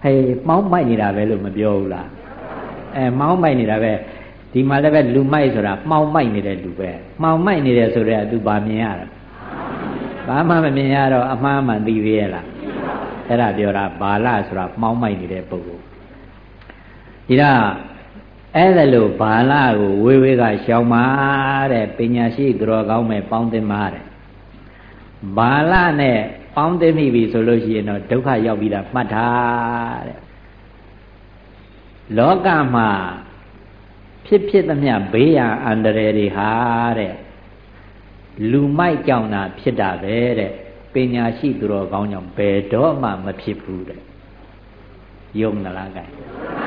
嘿，毛买你那边路没标啦，毛买你那边，地嘛那边路买说啦，毛买你的路呗，毛买你的说的都把面呀了，把妈妈面呀了，阿妈妈地边啦，那标啦，巴拉说啦，毛买你的不过，伊拉。အဲ့ဒါလို့ဘာလာကိုဝေဝေကရှောင်ပါတဲ့ပညာရှိသူတော်ကောင်းမဲ့ပေါင်းသင်းပါတဲ့ဘာလာနဲ့ပေါင်းသင်းမိပြီဆိုလို့ရှိရင်တော့ဒုက္ခရောက်ပြီးတာမှတ်ထားတဲ့လောကမှာဖြစ်သမျှဘေးရန်အန္တရာယ်တွေဟာတဲ့လူမိုက်ကြောင့်သာဖြစ်တာပဲတဲ့ပညာရှိသူတော်ကောင်းကြောင့်ဘယ်တော့မှမဖြစ်ဘူးတဲ့ယုံသလားကဲ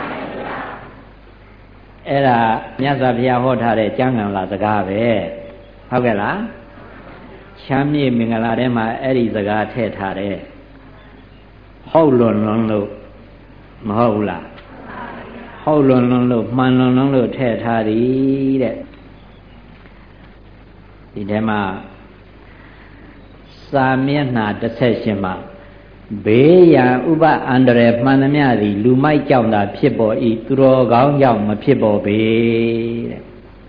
အဲ့ဒါမြတ်စွာဘုရားဟောထားတဲ့ကျမ်းဂန်လာစကားပဲဟုတ်ကဲ့လားချမ်းမြေမင်္ဂလာထဲမှာအဲ့ဒီစကားထည့်ထားတယ်ဟုတ်လွန်လို့မဟုတ်ဘူးလားဟုတ်လွန်လို့မှန်လွန်လို့ထည့်ထားသည်တဲ့ဒီထဲမှာစာမျက်နှာ18မှာဘေးရန်ဥပအန္တရာယ်မှန်သမျှသည်လူမိုက်ကြောင့်သာဖြစ်ပေါ်၏သူတော်ကောင်းကြောင့်မဖြစ်ပေါ်ပေတဲ့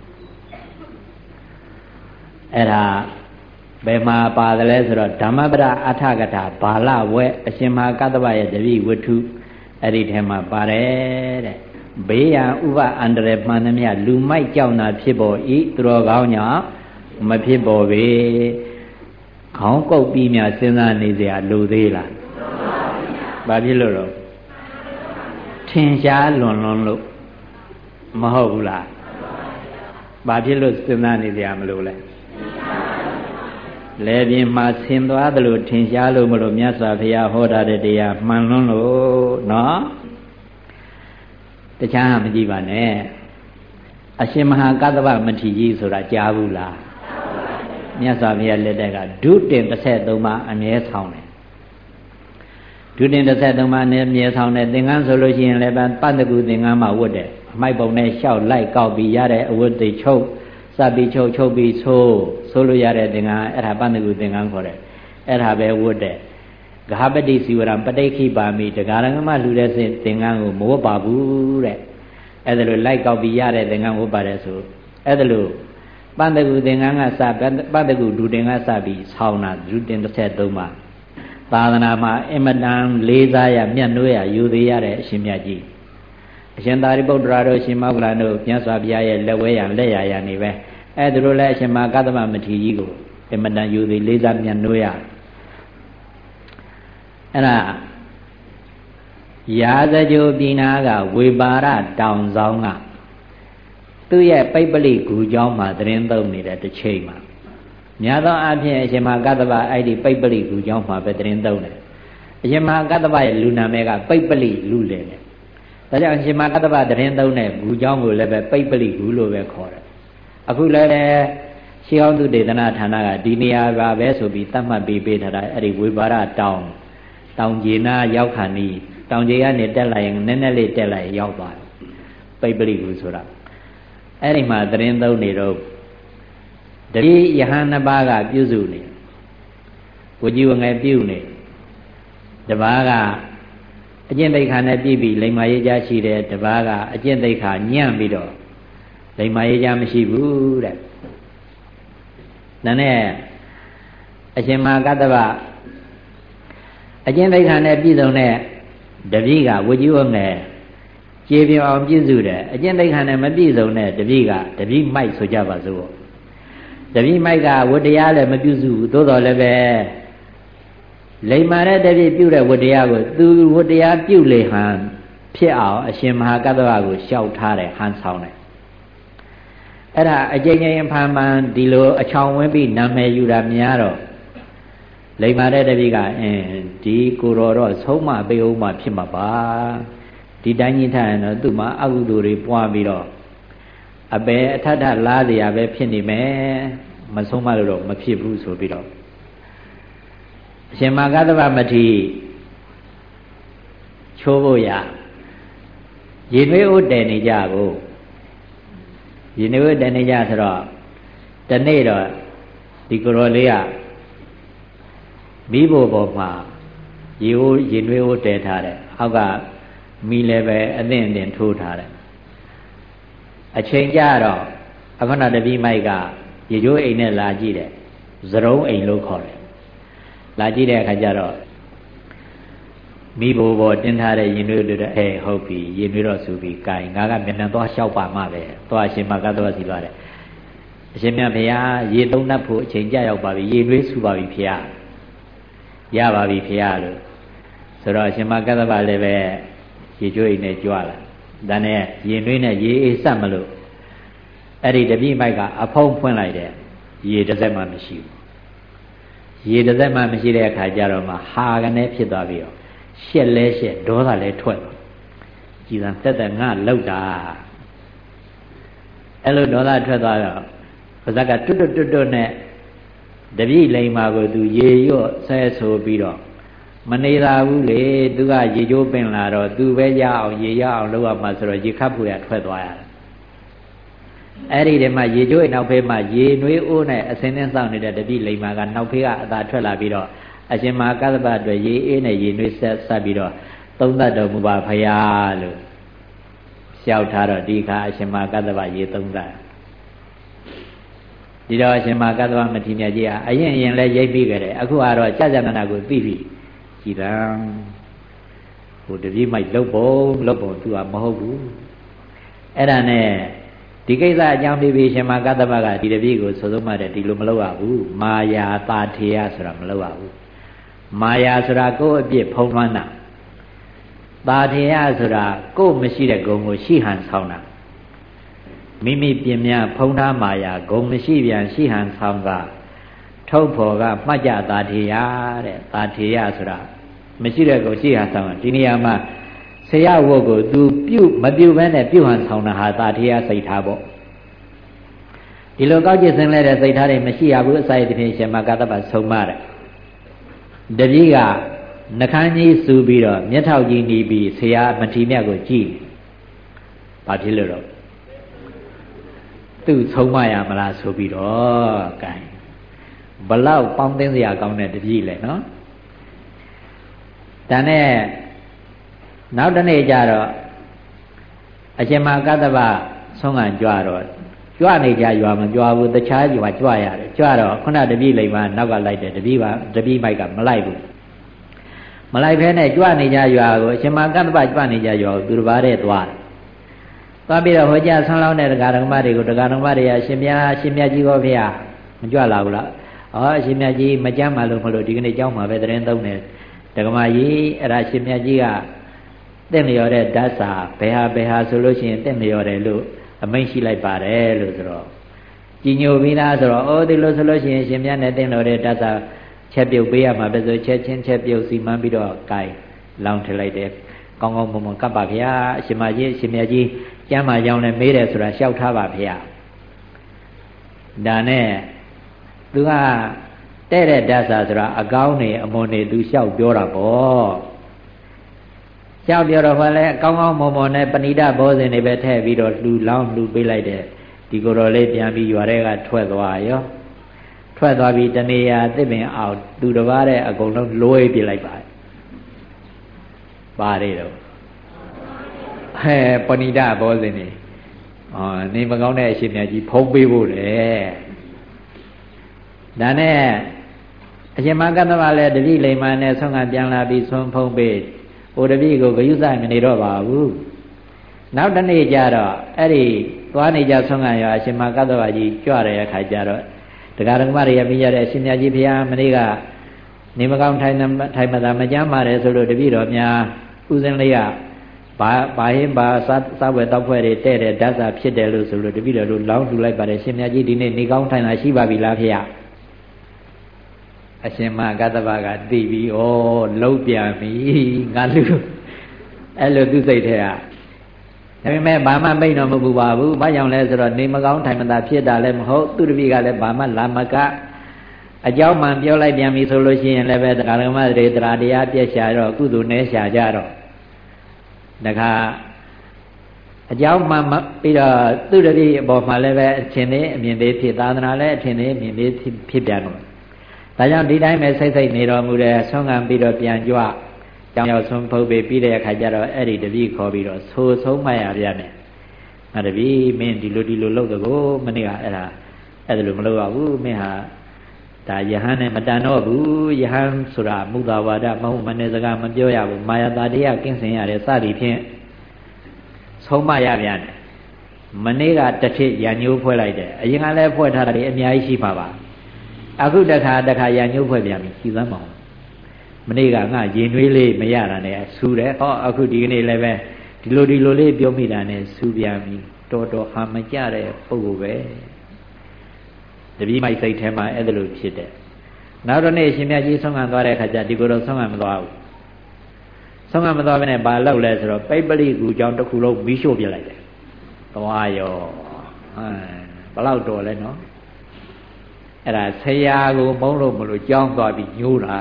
အဲ့ဒါဘယ်မှာပါတယ်လဲဆိုတော့ဓမ္မပဒအထကထာဘာလဝဲအရှင်မဟာကတ္တဗရဲ့တပည့်ဝတ္ထုအဲ့ဒီထဲမှာပါတယ်တဲ့ဘေးရန်ဥပအန္တရာယ်မှန်သမျှလူမိုက်ကြောင့်သာဖြစ်ပေါ်၏သူတော်ကောင်းကြောင့်မဖြစ်ပေါ်ပေခေါင်းကုပ်ပြီးမြစဉ်းစားနေစရာလိုသေးလားဘာဖြစ်လို့တော့ထင်ရှားလွန်လို့မဟုတ်ဘူးလားဘာဖြစ်လို့စဉ်းစားနေကြမလို့လဲလဲပြင်မှာဆင်သွားတယ်လို့ထင်ရှားလို့မလို့မြတ်စွာဘုရားဟောတာတဲ့တရားမှန်လွန်းလို့နော်တခြားမကြည့်ပါနဲ့အရှင်မဟာကတ္တဗမထေရကြီးဆိုတာကြားဘူးလားမြတ်စွာဘုရားလက်ထက်ကဒုတင်33ပါးအမြဲဆောင်တယ်ဒုတင်33ပါးနဲ့အမြဲဆောင်တယ်သင်္ကန်းဆိုလို့ရှိရင်လည်းပတ္တကူသင်္ကန်းမှာဝတ်တယ်အမိုက်ပုံနဲ့လျှောက်လိုက်ကောက်ပြီးရတဲ့အဝတ်တွေချုပ်စပ်ပြီးချုပ်ပြီးဆိုလို့ရတဲ့သင်္ကန်းအဲ့ဒါပတ္တကူသင်္ကန်းခေါ်တယ်အဲ့ဒါပဲဝတ်တယ်ဂဟပတိစီဝရံပဋိခိပါမိတဂါရငမလူတဲ့သင်္ကန်းကိုမဝတ်ပါဘူးတဲ့အဲ့ဒါလို့လိုက်ကောက်ပြီးရတဲ့သင်္ကန်းဝတ်ပါတယ်ဆိုအဲ့ဒါလို့ပတ္တကူသင်္ကန်းကစပတ္တကူဒုတင်ကစပြီးဆောင်းတာဒုတင်33ပါသာသနာမှာအင်မတန်လေးစားရမြတ်နိုးရယူသေးရတဲ့အရှင်မြတ်ကြီးအရှင်သာရိပုတ္တရာတို့ရှင်မောဂလန်တို့မြတ်စွာဘုရားရဲ့လက်ဝဲရလက်ရနေပဲအဲ့ဒါတို့လည်းအရှင်မဟာကတ္တဗမထေရကြီးကိုအင်မတန်ယူသေးလေးစားမြတ်နိုးရအဲ့ဒါရာဇကြိုပြည်နာကဝေပါရတောင်ဆောင်ကသူ့ရဲ့ပိပ္ပလိဂူကျောင်းမှာသတင်းသုံးနေတဲ့တစ်ချိန်မှာများသောအားဖြင့်အရှင်မဟာကတ္တဗအဲ့ဒီပိပ္ပလိဂူကျောင်းမှာပဲသတင်းသုံးတယ်အရှင်မဟာကတ္တဗရဲ့လူနာမည်ကပိပ္ပလိလူလင်တယ်ဒါကြောင့်အရှင်မဟာကတ္တဗသတင်းသုံးတဲ့ဂူကျောင်းကိုလည်းပဲပိပ္ပလိဂူလို့ပဲခေါ်တယ်အခုလည်းရှေးဟောင်းသူဒေသနာဌာနကဒီနေရာပါပဲဆိုပြီးသတ်မှတ်ပေးထားတာအဲ့ဒီဝေပါရတောင်ကြီးနာရောက်ခါနီးတောင်ကြီးကနေတက်လာရင်နည်းနည်းလေးတက်လာရင်ရောက်သွားတယ်ပိပ္ပလိဂူဆိုတာအဲ့ဒီမှာသတင်းသုံးနေတော့တတိယဟန်နှစ်ပါးကပြုစုနေဝကြီးဝငယ်ပြုနေတပါးကအကျင့်သိက္ခာနဲ့ပြည့်ပြီးလိမ္မာရေးကြရှိတယ်တပါးကအကျင့်သိက္ခာညံ့ပြီးတော့လိမ္မာရေးကြမရှိဘူးတဲ့ဒါနဲ့အရှင်မဟာကတ္တဗအကျင့်သိက္ခာနဲ့ပြည့်စုံတဲ့တပည့်ကဝကြီးဝငယ်ကျေပြအောင်ပြည့်စုတယ်အကျင့်သိက္ခာနဲ့မပြည့်စုံတဲ့တပည့်မိုက်ဆိုကြပါစို့တပည့်မိုက်ကဝတ္တရားလည်းမပြုစုဘူးသို့တော်လည်းပဲလိမ္မာတဲ့တပည့်ပြုတဲ့ဝတ္တရားကိုသူဝတ္တရားပြုလေဟန်ဖြစ်အောင်အရှင်မဟာကတ္တဗကိုလျှောက်ထားတယ်ဟန်ဆောင်တယ်အဲ့ဒါအကျဉ်းချင်းဖန်ဖန်ဒီလိုအချောင်ဝင်းပြီးနာမည်ယူတာများတော့လိမ္မာတဲ့တပည့်ကဒီကိုတော်တော့ဆုံးမပေးအောင်မှဖြစ်မှာပါဒီတိုင်းကြီးထားရင်တော့သူ့မှာအကုသိုလ်တွေပွားပြီးတော့အပေအထထလားစရာပဲဖြစ်နေမယ်မဆုံးမလို့တော့မဖြစ်ဘူးဆိုပြီးတော့အရှင်မဟာကတ္တဗမထေရချိုးဖို့ရရေနွေးဥတည်နေကြကိုရေနွေးဥတည်နေကြဆိုတော့တနေ့တော့ဒီကိုရောလေးကမိဖို့ပေါ်မှာရေနွေးဥတည်ထားတယ်အောက်ကမိလည်းပဲအသင့်အတင်ထိုးထားတယ်အချိန်ကြတော့အခုနတပည့်မိုက်ကရေချိုးအိမ်နဲ့လာကြည့်တယ်ဇရုံးအိမ်လို့ခေါ်တယ်လာကြည့်တဲ့အခါကျတော့မိဘဘောတင်းထားတဲ့ရင်တွေလို့ဟုတ်ပြီရင်တွေတော့စူပြီးကင်ငါကမြန်မြန်သွားလျှောက်ပါမှပဲသွားအရှင်မကတ်တော်စီသွားတယ်အရှင်မြတ်ဘုရားရေသုံးနှပ်ဖို့အချိန်ကြရောက်ပါပြီရေတွေးစူပါပြီဖေရရပါပြီဖေရလို့ဆိုတော့အရှင်မကတ်တော်လည်းပဲရေချိုးအိမ်နဲ့ကြွလာဒါနဲ့ရင်တွေးနဲ့ရေအေးဆက်မလို့အဲ့ဒီတပည့်မိုက်ကအဖုံးဖွင့်လိုက်တယ်ရေတစ်စက်မှမရှိဘူးရေတစ်စက်မှမရှိတဲ့အခါကျတော့မှဟာကနေဖြစ်သွားပြီးတော့ရှက်လဲရှက်ဒေါသလဲထွက်ကြည်သာတက်တက်ငါလောက်တာအဲ့လိုဒေါသထွက်သွားတော့ပါဇက်ကတွတ်တွတ်နဲ့တပည့်လိမ်မာကိုသူရေရော့ဆဲဆိုပြီးတော့မနေသာဘူးလေသူကရေချိုးပင်လာတော့သူပဲရအောင်ရေရအောင်လုပ်ရမှာဆိုတော့ရေခတ်ဖို့ရထွက်သွားရတယ်အဲ့ဒီတည်းမှာရေချိုးအိမ်နောက်ဖေးမှာရေနွေးအိုးနဲ့အစင်းနဲ့စောင့်နေတဲ့တပည့်လိမ်မာကနောက်ဖေးကအသာထွက်လာပြီးတော့အရှင်မကသဗ္ဗအတွက်ရေအေးနဲ့ရေနွေးဆက်ပြီးတော့သုံးသတ်တော်မူပါဖရာလို့လျှောက်ထားတော့ဒီခါအရှင်မကသဗ္ဗရေသုံးသတ်ဒီတော့အရှင်မကသဗ္ဗမထေရကြီးကအရင်လဲရိပ်ပြီးကြတယ်အခုကတော့ကြာကြာနာနာကိုသိပြီကြည်သာဟိုတပည့်မိုက်လုတ်ပုံသူကမဟုတ်ဘူးအဲ့ဒါနဲ့ဒီကိစ္စအကြောင်းပြီးရှင်မကသဗ္ဗကဒီတပည့်ကိုဆိုဆုံးမှတဲ့ဒီလိုမလုပ်ရဘူးမာယာတာထေယဆိုတာမလုပ်ရဘူးမာယာဆိုတာကိုယ့်အပြစ်ဖုံးလွှမ်းတာတာထေယဆိုတာကိုယ့်မရှိတဲ့ဂုဏ်ကိုရှိဟန်ဆောင်တာမိမိပြင်များဖုံးထားမာယာဂုဏ်မရှိပြန်ရှိဟန်ဆောင်ကထုတ်ဖော်ကမှတ်ကြတာထေယတဲ့တာထေယဆိုတာမရှိတဲ့ဂုဏ်ရှိဟန်ဆောင်တာဒီနေရာမှာဆရာဝတ်ကို तू မပြုတ်ဘဲနဲ့ပြုတ်ဟန်ဆောင်တာဟာတာထေယစိတ်ထားပေါ့ဒီလိုကောက်ကျစ်စင်လဲတဲ့စိတ်ထားတွေမရှိရဘူးအစာရတဲ့ဖြင့်ရှင်မကသဗ္ဗဆုံးမတယ်တပည့်ကနှခမ်းကြီးစူပြီးတော့မျက်ထောက်ကြီးနီးပြီးဆရာမထေရမြတ်ကိုကြည့်ဘာဖြစ်လို့တော့သူ့ဆုံးမရမလားဆိုပြီးတော့ကဲဘလောက်ပေါင်းသိစရာကောင်းတဲ့တပည့်လဲနော်ဒါနဲ့နောက်တနေ့ကျတော့အရှင်မကသဗ္ဗဆုံးခံကြွတော့ကြွနေကြရွာမကြွဘူးတခြားရွာကြွရတယ်ကြွတော့ခုနတပည့်လိမ်မှာနောက်ကလိုက်တယ်တပည့်မိုက်ကမလိုက်ဘူးမလိုက်ဖဲနဲ့ကြွနေကြရွာကိုအရှင်မကသဗ္ဗကြွနေကြရွာကိုသူတစ်ပါးတည်းသွားပြီးတော့ဟောကြားဆွမ်းလောင်းတဲ့တရားဓမ္မတွေကိုတရားဓမ္မတွေအရှင်မြတ်ကြီးကိုဖေမကြွလာဘူးလားအရှင်မြတ်ကြီးမကြမ်းပါလို့မလို့ဒီကနေ့ကြောင်းမှာပဲသတင်းသုံးတယ်ဓမ္မကြီးအဲ့ဒါရှင်မြတ်ကြီးကတင့်လျော်တဲ့ဓာတ်စာဘယ်ဟာဆိုလို့ရှိရင်တင့်လျော်တယ်လို့အမိန့်ရှိလိုက်ပါတယ်လို့ဆိုတော့ကြီးညိုပြီးသားဆိုတော့ဒီလိုဆိုလို့ရှိရင်ရှင်မြတ်နဲ့တင့်လျော်တဲ့ဓာတ်စာချက်ပြုတ်ပေးရမှာပဲဆိုချက်ပြုတ်စီမံပြီးတော့ဂိုင်းလောင်းထလိုက်တယ်ကောင်းကောင်းမွန်မွန်ကပ်ပါဗျာအရှင်မကြီးရှင်မြတ်ကြီးကျမ်းမာကြောင်းနဲ့မေးတယ်ဆိုတာလျှောက်ထားပါဗျာဒါနဲ့သူကတဲ့ဓာတ်စာဆိုတာအကောင်းနေအမွန်နေသူလျှောက်ပြောတာပေါ့လျှောက်ပြောတော့ဘာလဲကောင်းကောင်းမွန်မွန်နဲ့ပဏိဒဘောဇဉ်တွေပဲထည့်ပြီးတော့လှူလောင်းလှူပေးလိုက်တယ်ဒီကိုယ်တော်လေးပြန်ပြီးရွာထဲကထွက်သွားရောထွက်သွားပြီးတနေရာသစ်ပင်အောင်သူတစ်ပါးတဲ့အကုန်လုံးလွှဲပြလိုက်ပါတယ်တော့ပဏိဒဘောဇဉ်တွေနေမကောင်းတဲ့အရှင်မြတ်ကြီးဖုံးပေးဖို့လေဒါနဲ့အရှင်မကသဗ္ဗလည်းတတိလိမ္မာနဲ့ဆုံးကပြန်လာပြီးဆုံးဖုံးပေးဟိုတပည့်ကိုဂယုစမနေတော့ပါဘူးနောက်တနေ့ကျတော့အဲ့ဒီသွားနေကြဆုံးခံရအရှင်မကသဗ္ဗကြီးကြွတဲ့အခါကျတော့တရားဓမ္မတွေရပြီးရတဲ့အရှင်မြတ်ကြီးဘုရားမနေ့ကနေမကောင်းထိုင်မသာမကြမ်းပါတယ်ဆိုလို့တပည့်တော်များဥစဉ်လေးကဘာစားဝယ်တောက်ဖွဲ့တွေတဲ့တဲ့ဓာတ်စာဖြစ်တယ်လို့ဆိုလို့တပည့်တော်တို့လောင်းထူလိုက်ပါတယ်ရှင်မြတ်ကြီးဒီနေ့နေကောင်းထိုင်တာရှိပါပြီလားဖေရအရှင်မကသဗ္ဗကသိပြီဩလုံးပြန်ပြီငါလူအဲ့လိုသူစိတ်ထဲကဒါပေမဲ့ဘာမှမိတ်တော့မဟုတ်ပါဘူးဘာကြောင့်လဲဆိုတော့နေမကောင်းထိုင်မသာဖြစ်တာလည်းမဟုတ်သူတပည့်ကလည်းဘာမှလာမကအကြောင်းမှန်ပြောလိုက်ပြန်ပြီဆိုလို့ရှိရင်လည်းပဲတရားဓမ္မတွေတရားတရားပြည့်ရှာတော့ကုသိုလ်နဲ့ရှာကြတော့ဒါကအကြောင်းမှန်ပြီးတော့သူတပည့်အပေါ်မှာလည်းပဲအထင်သေးအမြင်သေးဖြစ်သာသနာလည်းအထင်သေးအမြင်သေးဖြစ်ပြန်တော့ဒါကြောင့်ဒီတိုင်းပဲစိတ်နေတော်မူတယ်ဆုံးခံပြီးတော့ပြန်ကြွကျောင်းရောက်ဆုံးဖုတ်ပြီးတဲ့အခါကျတော့အဲ့ဒီတပည့်ခေါ်ပြီးတော့ဆိုဆုံးမရဗျာနဲ့ငါတပည့်မင်းဒီလိုလုပ်တော့ကိုမနေ့ကအဲ့ဒါလိုမလုပ်ရဘူးမင်းဟာဒါယဟန်နဲ့မတန်တော့ဘူးယဟန်ဆိုတာမုဒ္ဒဝါဒမဟုတ်မနဲ့စကားမပြောရဘူးမာယာတာတရားကင်းစင်ရတယ်စသည်ဖြင့်ဆုံးမရဗျာနဲ့မနေ့ကတစ်ထစ်ရညိုးဖွဲ့လိုက်တယ်အရင်ကလည်းဖွဲ့ထားတာတွေအများကြီးရှိပါပါအခုတခါရညိုးဖွဲ့ပြန်ပြီရှိသမ်းပါဦးမနေ့ကငါရင်နှွေးလေးမရတာနဲ့ဆူတယ်ဟောအခုဒီကနေ့လည်းပဲဒီလိုလေးပြောမိတာနဲ့ဆူပြန်ပြီတော်ဟာမကြတဲ့ပုဂ္ဂိုလ်ပဲတပည့်မိုက်စိတ်ထဲမှာအဲ့ဒါလိုဖြစ်တယ်နောက်တော့နေ့ရှင်မြတ်ကြီးဆုံးခံသွားတဲ့အခါကျဒီကိုယ်တော့ဆုံးခံမသွားဘူးဆုံးခံမသွားဘဲနဲ့ဘာလုပ်လဲဆိုတော့ပိပလိကူကြောင့်တစ်ခုလုံးမီးရှို့ပြလိုက်တယ်သွားရောဘလောက်တော်လဲနော်အဲ့ဒါဆရာကိုမုန်းလို့မလို့ကြောင်းသွားပြီးညိုးတာ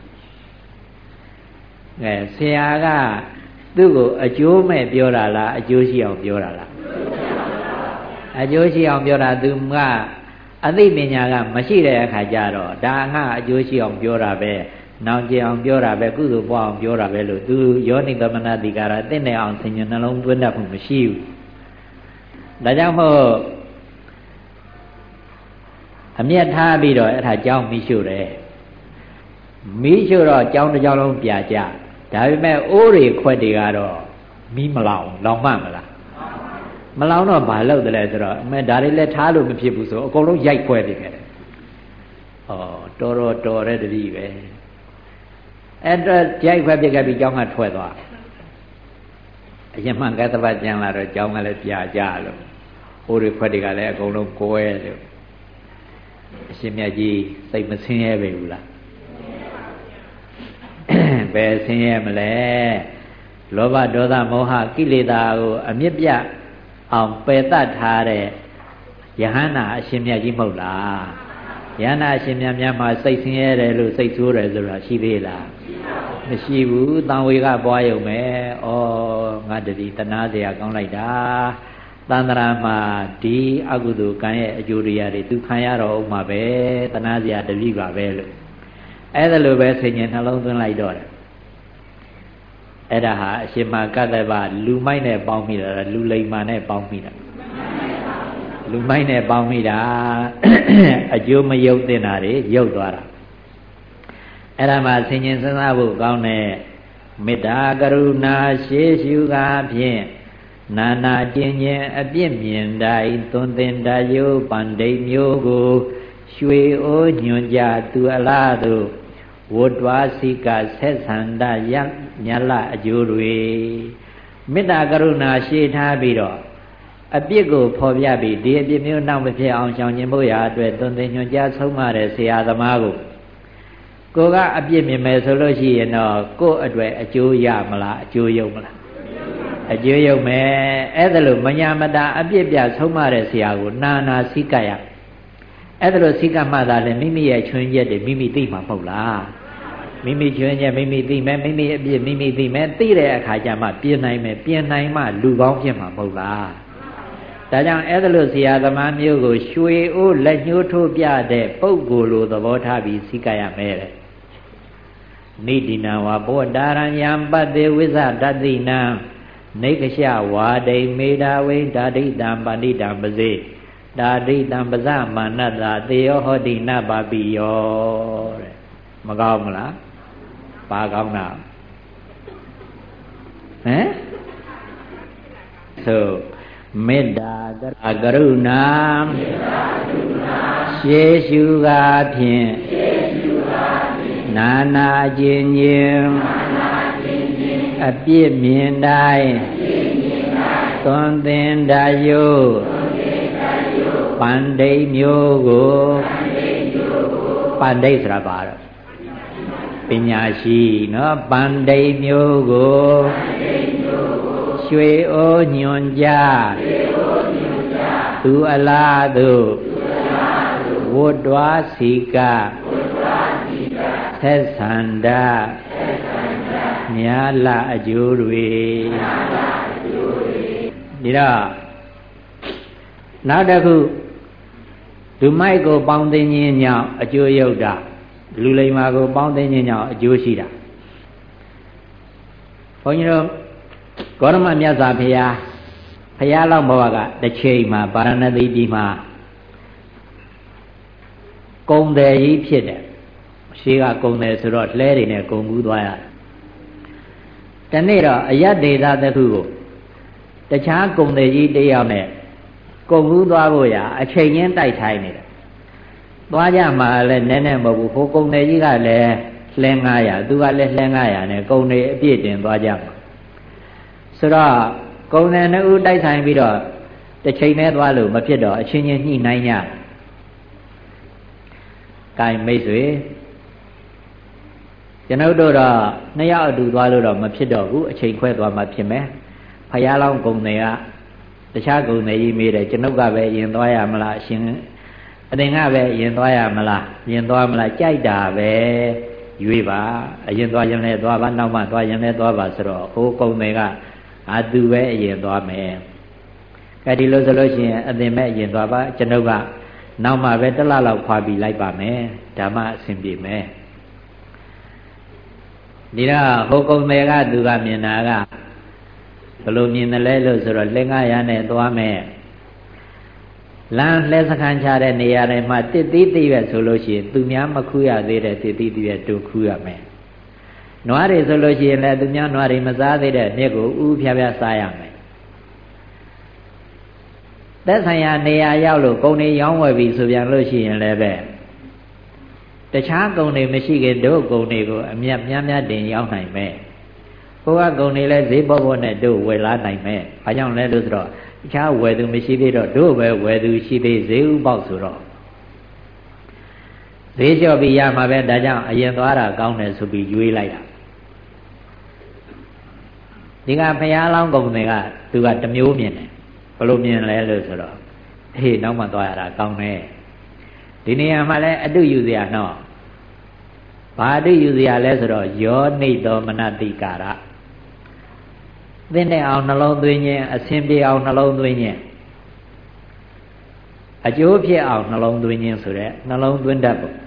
ဆရာကသူ့ကိုအကျိုးမဲ့ပြောတာလားအကျိုးရှိအောင်ပြောတာလားအကျိုးရှိအောင်ပြောတာသူကအသိပညာကမရှိတဲ့အခါကျတော့ဒါငါအကျိုးရှိအောင်ပြောတာပဲနောင်ကျအောင်ပြောတာပဲကုသိုလ်ပွားအောင်ပြောတာပဲလို့သူယောနိသမနတိကာရတင့်နေအောင်ဆင်ញနှလုံးသွင်းတတ်မှုမရှိဘူးဒါကြောင့်မို့အမျက်ထားပြီးတော့အဲ့ဒါကြောင်းမီးရှို့တယ်မီးရှို့တော့ကြောင်းတစ်ကြောင်းလုံးပြာကျဒါပေမဲ့အိုးတွေခွက်တွေကတော့မီးမလောင်မှမလားမလောင်တော့ဘာလုပ်တယ်လဲဆိုတော့ဒါတွေလည်းထားလို့မဖြစ်ဘူးဆိုအကုန်လုံးရိုက်ခွဲနေခဲ့တယ်တော်တဲ့တတိပဲအဲ့တော့ရိုက်ခွဲပြခဲ့ပြီးကြောင်းကထွက်သွားအရင်မှကတ္တပတ်ကျန်လာတော့ကြောင်းကလည်းပြာကျလို့အိုးတွေခွက်တွေကလည်းအကုန်လုံးကွဲလို့အရှင်မြတ်ကြီးစိတ်မဆင်းရဲပဲဘူးလားဘယ်ဆင်းရဲမလဲလောဘဒေါသမောဟကိလေသာကိုအမြင့်ပြအောင်ပယ်တတ်ထားတဲ့ယဟန္တာအရှင်မြတ်ကြီးမဟုတ်လားယဟန္တာအရှင်မြတ်များမှာစိတ်ဆင်းရဲတယ်လို့စိတ်ဆိုးတယ်ဆိုတာရှိသေးလားမရှိဘူးတန်ဝေကပွားရုံပဲဩငါတတိတနာစရာကောင်းလိုက်တာသန္တရာမှာဒီအကုသိုလ်ကံရဲ့အကျိုးတရားတွေသူခံရတော့ဥမှာပဲတနာစရာတတိပါပဲလို့အဲ့ဒါလိုပဲဆင်ញနှလုံးသွင်းလိုက်တော့တယ်အဲ့ဒါဟာအရှင်မကတ္တဗလူမိုက်နဲ့ပေါင်းမိတာလူလိမ္မာနဲ့ပေါင်းမိတာလူမိုက်နဲ့ပေါင်းမိတာအကျိုးမယုတ်တင်တာတွေယုတ်သွားတာအဲ့ဒါမှဆင်ញစဉ်းစားဖို့ကောင်းတဲ့မေတ္တာကရုဏာရှေးရှုကားဖြင့်နာနာကျင်ခြင်းအပြစ်မြင်တိုင်းသွန်သင်တယုပန္ဒိမျိုးကိုရွှေအိုးညွန်ကြသူအလားတို့ဝတ္တဝါစိကဆက်ဆန္ဒယညလအကျိုးတွေမေတ္တာကရုဏာရှေ့ထားပြီးတော့အပြစ်ကိုဖော်ပြပြီးဒီအပြစ်မျိုးနောက်မဖြစ်အောင်ရှောင်ကျဉ်ဖို့ရာအတွက်သွန်သင်ညွှန်ကြားဆုံးမတဲ့ဆရာသမားကိုကအပြစ်မြင်မယ်ဆိုလို့ရှိရင်တော့ကိုယ့်အတွက်အကျိုးရမလားအကျိုးယုံမလားအကျိုးယုံမယ်အဲ့ဒါလို့မညာမတာအပြစ်ပြဆုံးမတဲ့ဆရာကိုနာစိကရအဲ့ဒါလို့စိကမှသာလဲမိမိရဲ့ချွင်းချက်တွေမိမိသိမှာမဟုတ်လားမိမိချွင်းချက်မိမိသိမယ်မိမိအပြစ်မိမိသိမယ်သိတဲ့အခါကျမှပြင်နိုင်မယ်ပြင်နိုင်မှလူကောင်းဖြစ်မှာမဟုတ်လားဒါကြောင့်အဲ့ဒါလို့ဆရာသမားမျိုးကိုရွှေအိုးလက်ညှိုးထိုးပြတဲ့ပုဂ္ဂိုလ်လိုသဘောထားပြီးစိကရမယ်တဲ့နိတိနဝဘောတာရံယံပတ္တေဝိဇဒတ္တိနံနေကရှဝါဒိမေတာဝိဒါဒိတံပဏိတံပစေဒါဒိတံပဇမာနတသေယောဟောတိနပါပိယောတဲ့မကောင်းမလားဘာကောင်းတာဟမ်ဆိုမေတ္တာကရုဏာရှေးရှုကားဖြင့်နာနာခြင်းခြင်းအပြစ်မြင်တိုင်းသွန်သင်တယုပန္ဒိမျိုးကိုပန္ဒိဆိုတာပါတော့ပညာရှိနော်ပန္ဒိမျိုးကိုရွှေအိုးညွန်ကြသူအလားသူဝတ္တဝါစီကသက်ဆန္ဒမြာလအကျိုးတွေဒီတော့နောက်တစ်ခုလူမိုက်ကိုပေါင်းသိခြင်းကြောင့်အကျိုးရုပ်တာလူလိမ္မာကိုပေါင်းသိခြင်းကြောင့်အကျိုးရှိတာဘုန်းကြီးတို့ဂေါရမမြတ်စွာဘုရားလောက်ဘဝကတစ်ချိန်မှာပါရဏသီပြည်မှာကုံတယ်ကြီးဖြစ်တယ်ရှိကကုံတယ်ဆိုတော့လှဲတွေနဲ့ကုံကူးသွားရတယ်တနေ့တော့အယတ်ဒေသတစ်ခုကိုတခြားကုံတယ်ကြီးတစ်ယောက်နဲ့ကုံကူးသွားဖို့ရအချိန်ချင်းတိုက်ထိုင်းနေတယ်သွားကြမှာလည်းနည်းနည်းမဟုတ်ဘူးဟိုကုံတယ်ကြီးကလည်းလှဲ900သူကလည်းလှဲ900နဲ့ကုံတွေအပြည့်တင်သွားကြမှာဆိုတော့ကုံတယ်နှစ်ဦးတိုက်ဆိုင်ပြီးတော့တစ်ချိန်နဲ့သွားလို့မဖြစ်တော့အချင်းချင်းညှိနှိုင်းကြကဲမိတ်ဆွေကျွန်ုပ်တို့တော့နှစ်ယောက်အတူသွားလို့တော့မဖြစ်တော့ဘူးအချိန်ခွဲသွားမှဖြစ်မယ်ဖယားလောင်းကုံတယ်ကတခြားကုံတယ်ကြီးမေးတယ်ကျွန်ုပ်ကပဲရင်သွားရမလားအရှင်အတင်ကပဲရင်သွားရမလားရင်သွားမလားကြိုက်တာပဲရွေးပါအရင်သွားရင်လည်းသွားပါနောက်မှသွားရင်လည်းသွားပါဆိုတော့ဟိုကုံတယ်ကသူပဲအရင်သွားမယ်ကဲဒီလိုဆိုလို့ရှိရင်အတင်မဲ့အရင်သွားပါကျွန်ုပ်ကနောက်မှပဲတစ်လလောက်ခွာပြီးလိုက်ပါမယ်ဒါမှအဆင်ပြေမယ်ဒီတော့ဟိုကုံတယ်ကသူကမြင်တာကဘယ်လိုမြင်တယ်လဲလို့ဆိုတော့လက်900နဲ့သွားမယ်လမ်းလှဲစခန်းချတဲ့နေရာတွေမှာတစ်သီးတည်းပဲဆိုလို့ရှိရင်သူများမခူးရသေးတဲ့တစ်သီးတည်းပဲတူခူးရမယ်နွားတွေဆိုလို့ရှိရင်လည်းသူများနွားတွေမစားသေးတဲ့မြစ်ကိုဥဖြားဖြားစားရမယ်သက်ဆိုင်ရာနေရာရောက်လို့ကုန်တွေရောင်းဝယ်ပြီးဆိုပြန်လို့ရှိရင်လည်းပဲတခြားကုန်တွေမရှိခင်တို့ကုန်တွေကိုအမြတ်များများတင်ရောင်းနိုင်မယ်ဟိုကကုန်တွေလည်းဈေးပေါ်ပေါ်နဲ့တို့ဝယ်လာနိုင်မယ်ဘာကြောင့်လဲလို့ဆိုတော့တခြားဝယ်သူမရှိသေးတော့တို့ပဲဝယ်သူရှိသေးဈေးဥပေါက်ဆိုတော့ဈေးလျှော့ပြီးရမှာပဲဒါကြောင့်အရင်သွားတာကောင်းတယ်ဆိုပြီးရွေးလိုက်တာဒီကဘုရားလောင်းကုံတွေကသူကတစ်မျိုးမြင်တယ်ဘယ်လိုမြင်လဲလို့ဆိုတော့ဟေးနောက်မှသွားရတာကောင်းတယ်ဒီနေရာမှာလည်းအတုယူစရာနော်ဘာအတုယူစရာလဲဆိုတော့ယောနိတောမနတိကာရသင်တဲ့အောင်နှလုံးသွင်းခြင်းအစဉ်ပြေအောင်နှလုံးသွင်းခြင်းအကျိုးဖြစ်အောင်နှလုံးသွင်းခြင်းဆိုတဲ့နှလုံးသွင်းတတ်ဖို့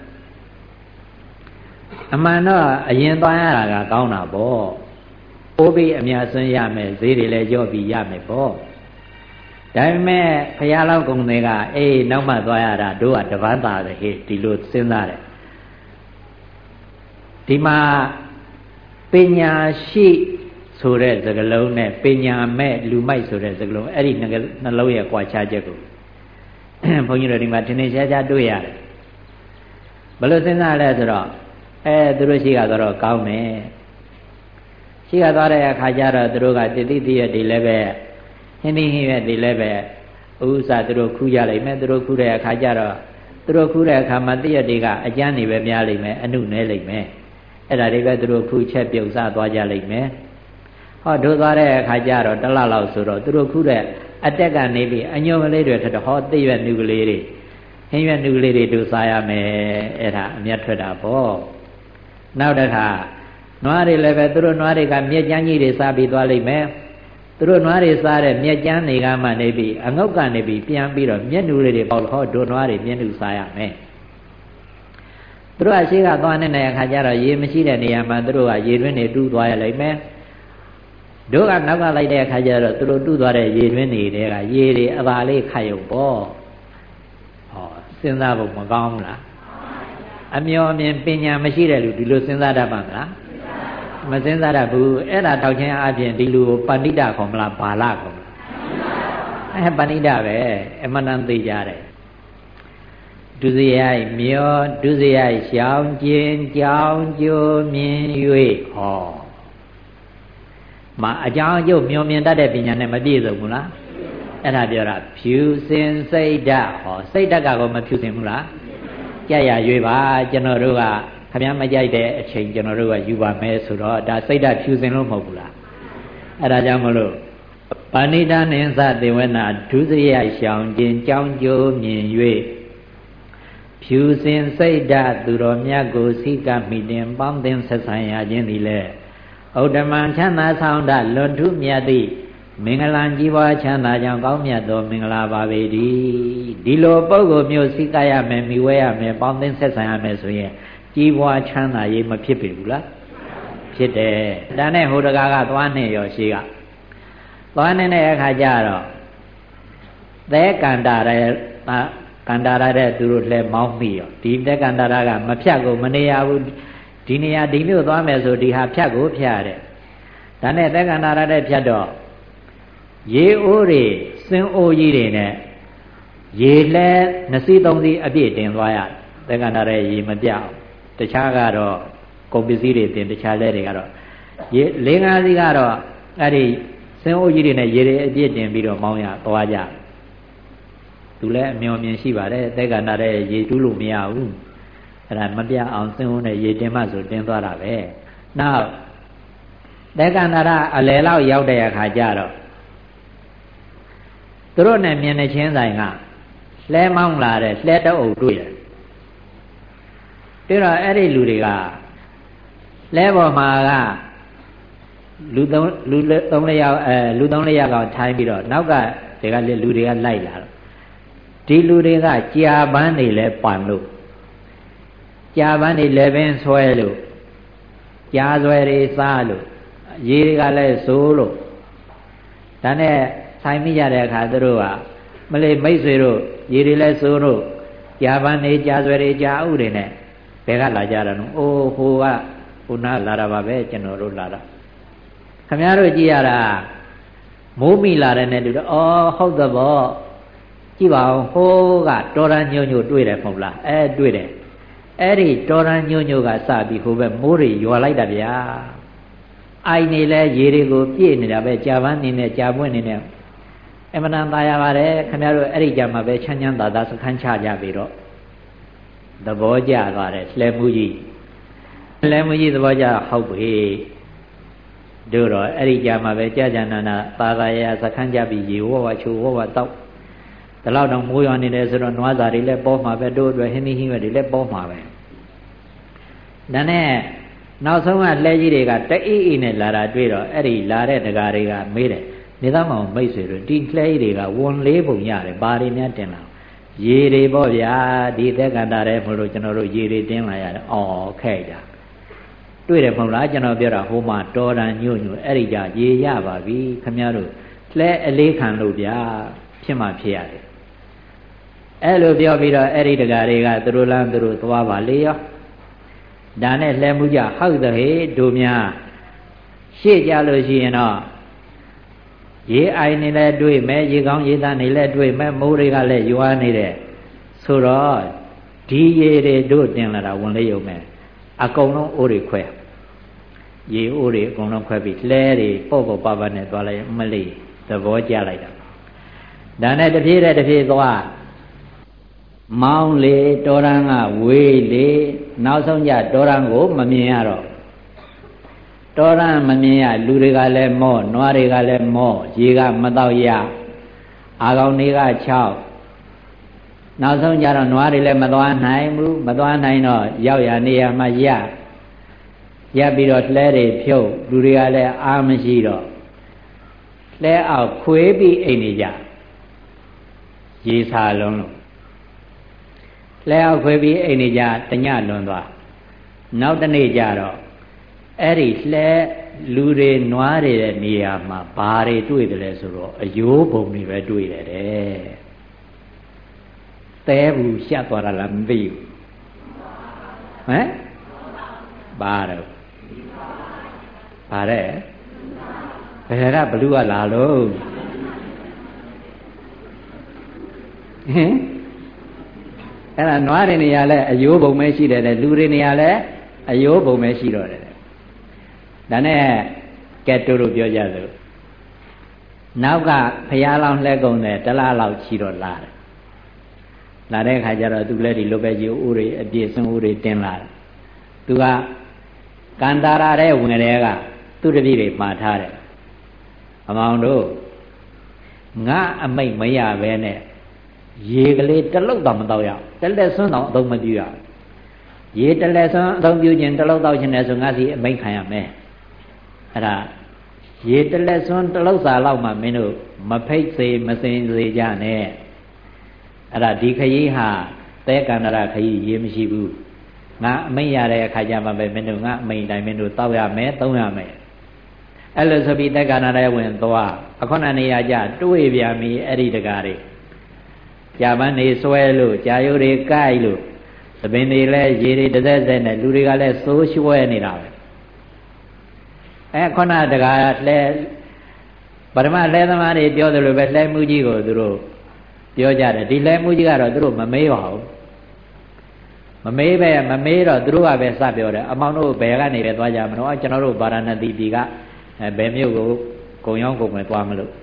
အမှန်တော့အရင်သွားရတာကကောင်းတာပေါ့ပိုးပြီးအများဆွန်းရမယ်ဈေးတွေလည်းကြော့ပြီးရမယ်ပေါ့ဒါပေမဲ့ဘုရားလောက်ကုံတွေကအေးနောက်မှသွားရတာတို့ကတပန်းသာတယ်ဟေ့ဒီလိုစဉ်းစားတယ်ဒီမှာပညာရှိဆိုတဲ့စကားလုံးနဲ့ပညာမဲ့လူမိုက်ဆိုတဲ့စကားလုံးအဲ့ဒီနှလုံးရဲ့ကွာခြားချက်ကိုဘုန်းကြီးတို့ဒီမှာထင်ထင်ရှားရှားတွေ့ရတယ်ဘယ်လိုစဉ်းစားလဲဆိုတော့သူတို့ရှိကတော့ကောင်းတယ်ရှိကသွားတဲ့အခါကျတော့သူတို့ကတတိတိရတွေလည်းပဲဟင်းသီးဟင်းရွက်တွေလည်းပဲဥစ္စာသူတို့ခူးကြလိုက်မယ်သူတို့ခူးတဲ့အခါကျတော့သူတို့ခူးတဲ့အခါမှာတည့်ရတွေကအကျန်းနေပဲများလိမ့်မယ်အနုနဲလိမ့်မယ်အဲ့ဒါတွေပဲသူတို့ခူးချက်ပြုတ်စားသွားကြလိမ့်မယ်ဟောတို့သွားတဲ့အခါကျတော့တစ်လလောက်ဆိုတော့သူတို့ခူးတဲ့အတက်ကနေပြီးအညွန့်ကလေးတွေထတော့ဟောတည့်ရွက်နုကလေးတွေဟင်းရွက်နုကလေးတွေတို့စားရမယ်အဲ့ဒါအမျက်ထွက်တာပေါ့နောက်တစ်ခါနွားတွေလည်းပဲသူတို့နွားတွေကမြက်ကျန်းကြီးတွေစားပြီးသွားလိမ့်မယ်သူတို့နွားတွေစားတဲ့မြက်ကျန်းတွေကမှနေပြီးအငုတ်ကနေပြီးပြန်ပြီးတော့မျက်နှူလေးတွေပေါက်ဟောတို့နွားတွေမျက်နှူစားရမယ်သူတို့အရှိကသွားနေတဲ့အခါကျတော့ရေမရှိတဲ့နေရာမှာသူတို့ကရေတွင်းတွေတူးသွားရလိမ့်မယ်တို့ကနောက်ကလိုက်တဲ့အခါကျတော့သူတို့တူးသွားတဲ့ရေတွင်းတွေကရေတွေအသာလေးခတ်ရုံပေါ့ဟောစဉ်းစားဖို့မကောင်းဘူးလားအမျော်အမြင်ပညာမရှိတဲ့လူဒီလိုစဉ်းစားတတ်ပါမလားမစဉ်းစားတတ်ဘူးအဲ့ဒါထောက်ချင်းအပြင်ဒီလူကိုပဏိတခေါ်မလားဘာလခေါ်မလားပဏိတပဲအမှန်တန်သိကြတယ်ဒုစရိုက်မျောဒုစရိုက်ရှောင်ကျင်ကြောင်းကျိုးမြင်၍ဟောမအကြောင်းအကျိုးမျောမြင်တတ်တဲ့ပညာနဲ့မပြည့်စုံဘူးလားအဲ့ဒါပြောတာဖြူစင်စိတ်ဓာတ်ဟောစိတ်ဓာတ်ကတော့မဖြူစင်ဘူးလားကြရရွေးပါကျွန်တော်တို့ကခင်ဗျားမကြိုက်တဲ့အချိန်ကျွန်တော်တို့ကယူပါမယ်ဆိုတော့ဒါစိတ်ဓာတ်ဖြူစင်လို့မဟုတ်ဘူးလားအဲ့ဒါကြောင့်မလို့ပါဏိတနိသသေဝနာဒုစရိုက်ရှောင်ခြင်းကြောင်းကျိုးမြင်၍ဖြူစင်စိတ်ဓာတ်သူတော်မြတ်ကိုစိကမိတင်ပေါင်းသင်ဆက်ဆံရခြင်းသည်လေဥဒ္ဓမံချမ်းသာဆောင်တလွန်ထူးမြတ်သည့်မင်္ဂလာကြီးပွားချမ်းသာကြောင့်ကောင်းမြတ်သောမင်္ဂလာပါပေတည်းဒီလိုပုဂ္ဂိုလ်မျိုးစိကရမယ်မိဝဲရမယ်ပေါင်းသင်ဆက်ဆံရမယ်ဆိုရင်ကြီးပွားချမ်းသာရေးမဖြစ်ပေဘူးလားဖြစ်တယ်ဒါနဲ့ဟိုတကာကသွားနေရောရှိကသွားနေတဲ့အခါကျတော့သဲကန္တာရဲကန္တာရတဲ့သူတို့လဲမောင်းမိရောဒီသဲကန္တာရကမဖြတ်ကိုမနေရဘူးဒီနေရာဒီမျိုးသွားမယ်ဆိုဒီဟာဖြတ်ကိုဖြတ်ရတယ်ဒါနဲ့သဲကန္တာရတဲ့ဖြတ်တော့ရေအိုးတွေစင်းအိုးကြီးတွေနဲ့ရေလဲ2စီး3စီးအပြည့်တင်သွားရသဲကန္တာရရေမပြအောင်တခြားကတော့ကုန်ပစ္စည်းတွေတင်တခြားလဲတွေကတော့ရေ၄၅စီးကတော့အဲ့ဒီစင်းအိုးကြီးတွေနဲ့ရေတွေအပြည့်တင်ပြီးတော့မောင်းရသွားကြသူလည်းအမျော်မြင်ရှိပါတယ်သဲကန္တာရရေတူးလို့မရဘူးအဲ့ဒါမပြအောင်စင်းအိုးနဲ့ရေတင်မှဆိုတင်သွားတာပဲနောက်သဲကန္တာရအလယ်လောက်ရောက်တဲ့အခါကျတော့သူတို့နဲ့မြင်နေချင်းဆိုင်ကလှဲမောင်းလာတဲ့လှဲတအုပ်တွေ့တယ်ပြီးတော့အဲ့ဒီလူတွေကလှဲပေါ်မှာကလူ၃ယောက်လူ၃ယောက်ကထိုင်းပြီးတော့နောက်ကဒီကလူတွေကလိုက်လာတော့ဒီလူတွေကကြာပန်းနေလဲပန်လို့ကြာပန်းနေလဲပင်ဆွဲလို့ကြာဆွဲတွေစားလို့ရေတွေကလည်းစိုးလို့ဒါနဲ့ဆိုင်မိကြတဲ့အခါသူတို့ကမလေးမိတ်ဆွေတို့ရေတွေလည်းစိုးလို့ကြာပန်းနေကြာဆွဲတွေကြာဥတွေနဲ့ဘယ်ကလာကြတာနော်အိုးဟိုကဟိုနာလာတာပါပဲကျွန်တော်တို့လာတာခင်ဗျားတို့ကြည့်ရတာမိုးမိလာတဲ့နဲ့တူတော့အော်ဟုတ်သဘောကြည့်ပါဦးဟိုးကတော်ရန်ညို့ညို့တွေ့တယ်မဟုတ်လားတွေ့တယ်အဲ့ဒီတော်ရန်ညို့ညို့ကစပြီးဟိုဘက်မိုးတွေရွာလိုက်တာဗျာအိုင်နေလဲရေတွေကိုပြည့်နေတာပဲကြာပန်းနေနဲ့ကြာပွင့်နေနဲ့အမှန်တန်သားရပါတယ်ခင်ဗျားတို့အဲ့ဒီကြမှာပဲချမ်းချမ်းသာသာစခန်းချကြပြီတော့သဘောကျသွားတယ်လှဲမှုကြီးသဘောကျဟုတ်ပြီတို့တော့အဲ့ဒီကြမှာပဲကြာကြာနာနာသာသာရစခန်းကြပြီးရေဝဝချိုဝဝတောက်ဒီလောက်တော့မိုးရွာနေတယ်ဆိုတော့နွားစာတွေလည်းပေါ်မှာပဲတို့အတွက်ဟင်းသီးဟင်းရွက်တွေလည်းပေါ်မှာပဲဒါနဲ့နောက်ဆုံးကလှဲကြီးတွေကတအိအိနဲ့လာတာတွေ့တော့အဲ့ဒီလာတဲ့ဒကာတွေကမေးတယ်နေသားမောင်မိတ်ဆွေတို့ဒီလှဲကြီးတွေကဝန်လေးပုံရတယ်ဘာတွေများတင်လာရေတွေပေါ့ဗျာဒီသက်ကန္တာရဲမလို့ကျွန်တော်တို့ရေတွေတင်းလာရတယ်အော်ခဲ့ကြတွေ့တယ်မဟုတ်လားကျွန်တော်ပြောတာဟိုမှာတော်တန်ညို့ညို့အဲ့ဒီကြရေရပါပြီခမရတို့လှဲအလေးခံလို့ဗျာဖြစ်မှဖြစ်ရတယ်အဲ့လိုပြောပြီးတော့အဲ့ဒီတကာတွေကသူတို့လမ်းသူတို့သွားပါလေရောဒါနဲ့လှဲမှုကြဟောက်တဲ့ဟေတို့များရှေ့ကြလို့ရှိရင်တော့ရေအိုင်နေလဲတွေ့မယ်ရေကောင်းရေသားနေလဲတွေ့မယ်မိုးတွေကလည်းရွာနေတဲ့ဆိုတော့ဒီရေတွေတို့တင်လာတာဝင်လေးရုံပဲအကုန်လုံးအိုးတွေခွဲရေအိုးတွေအကုန်လုံးခွဲပြီးလှဲတွေပေါ့ပါပါနဲ့သွားလိုက်မလေးသဘောကျလိုက်တာဒါနဲ့တဖြည်းသွားမောင်းလေတော်ရန်ကဝေးလေနောက်ဆုံးကြတော်ရန်ကိုမမြင်ရတော့တော်ရန်မမြင်ရလူတွေကလည်းမော့နွားတွေကလည်းမော့ရေကမတော့ရအာကောင်တွေက6နောက်ဆုံးကြတော့နွားတွေလည်းမသွားနိုင်ဘူးမသွားနိုင်တော့ရောက်ရနေရမှရပြီးတော့လှဲတွေဖြုတ်လူတွေကလည်းအားမရှိတော့လှဲအောက်ခွေးပြီးအိမ်နေကြရေစာလုံးလို့လဲအောက်ခွေပြီးအိမ်နေကြတညလွန်သွားနောက်တနေ့ကျတော့အဲ့ဒီလှဲလူတွေနွားတွေတဲ့နေရာမှာဘာတွေတွေ့တယ်လဲဆိုတော့အယိုးပုံတွေပဲတွေ့တယ်တဲ့သဲဘူးရှက်သွားတာလားမသိဘူးဟမ်ဘာတော့ဘာတဲ့ဘယ်ကဘလူးကလာလို့ဟင်အဲ့ဒါနွားတွေနေရာလဲအယိုးပုံပဲရှိတယ်လူတွေနေရာလဲအယိုးပုံပဲရှိတော့တယ်ဒါနဲ့ကဲတို့ပြောကြသလိုနောက်ကဖျားလောင်းလှဲကုန်တယ်တလားလောက်ချီတော့လာတဲ့ခါကျတော့သူလည်းဒီလိုပဲကြီးဥတွေအပြည့်စုံဥတွေတင်လာတယ်သူကကန္တာရတဲ့ဝင်တွေကသူတပည့်တွေမှာထားတယ်အမောင်တို့ငါအမိတ်မရပဲနဲ့ရေကလေးတလုတ်တော့မတော့ရတလက်ဆွန်းတော့အသုံးမပြုရရေတလက်ဆွန်းအသုံးပြုခြင်းတလုတ်တော့ခြင်းနဲ့ဆိုငါစီအမိတ်ခံရမယ်အဲ့ဒါရေတလက်ဆွန်းတလုတ်စာလောက်မှမင်းတို့မဖိတ်စေမစင်စေကြနဲ့အဲ့ဒါဒီခရီးဟာသဲကန္တရခရီးရေမရှိဘူးငါအမိန်ရတဲ့အခါကျမှပဲမင်းတို့ငါအမိန်တိုင်းမင်းတို့တောက်ရမယ်သုံးရမယ်အဲ့လိုဆိုပြီးတက္ကနာရဲဝင်သွားအခုနနေရာကြတွေးပြန်ပြီအဲ့ဒီတကားတွေကြာပန်းနေဆွဲလို့ကြာရိုးတွေကိုက်လို့သပင်တွေလည်းရေတွေတစ်သက်သက်နဲ့လူတွေကလည်းသိုးရွှဲနေတာပဲခုနတကားလဲပထမလဲသမားတွေပြောသလိုပဲလဲမှုကြီးကိုသူတို့ပြောကြတယ်ဒီလဲမှုကြီးကတော့သူတို့မမေးပါဘူးမမေးတော့သူတို့ကပဲစပြောတယ်အမောင်တို့ဘယ်ကနေပဲသွားကြမလို့ကျွန်တော်တို့ဗာရာဏသီပြည်ကဘယ်မြို့ကိုဂုံရောက်ဂုံမယ်သွားမလို့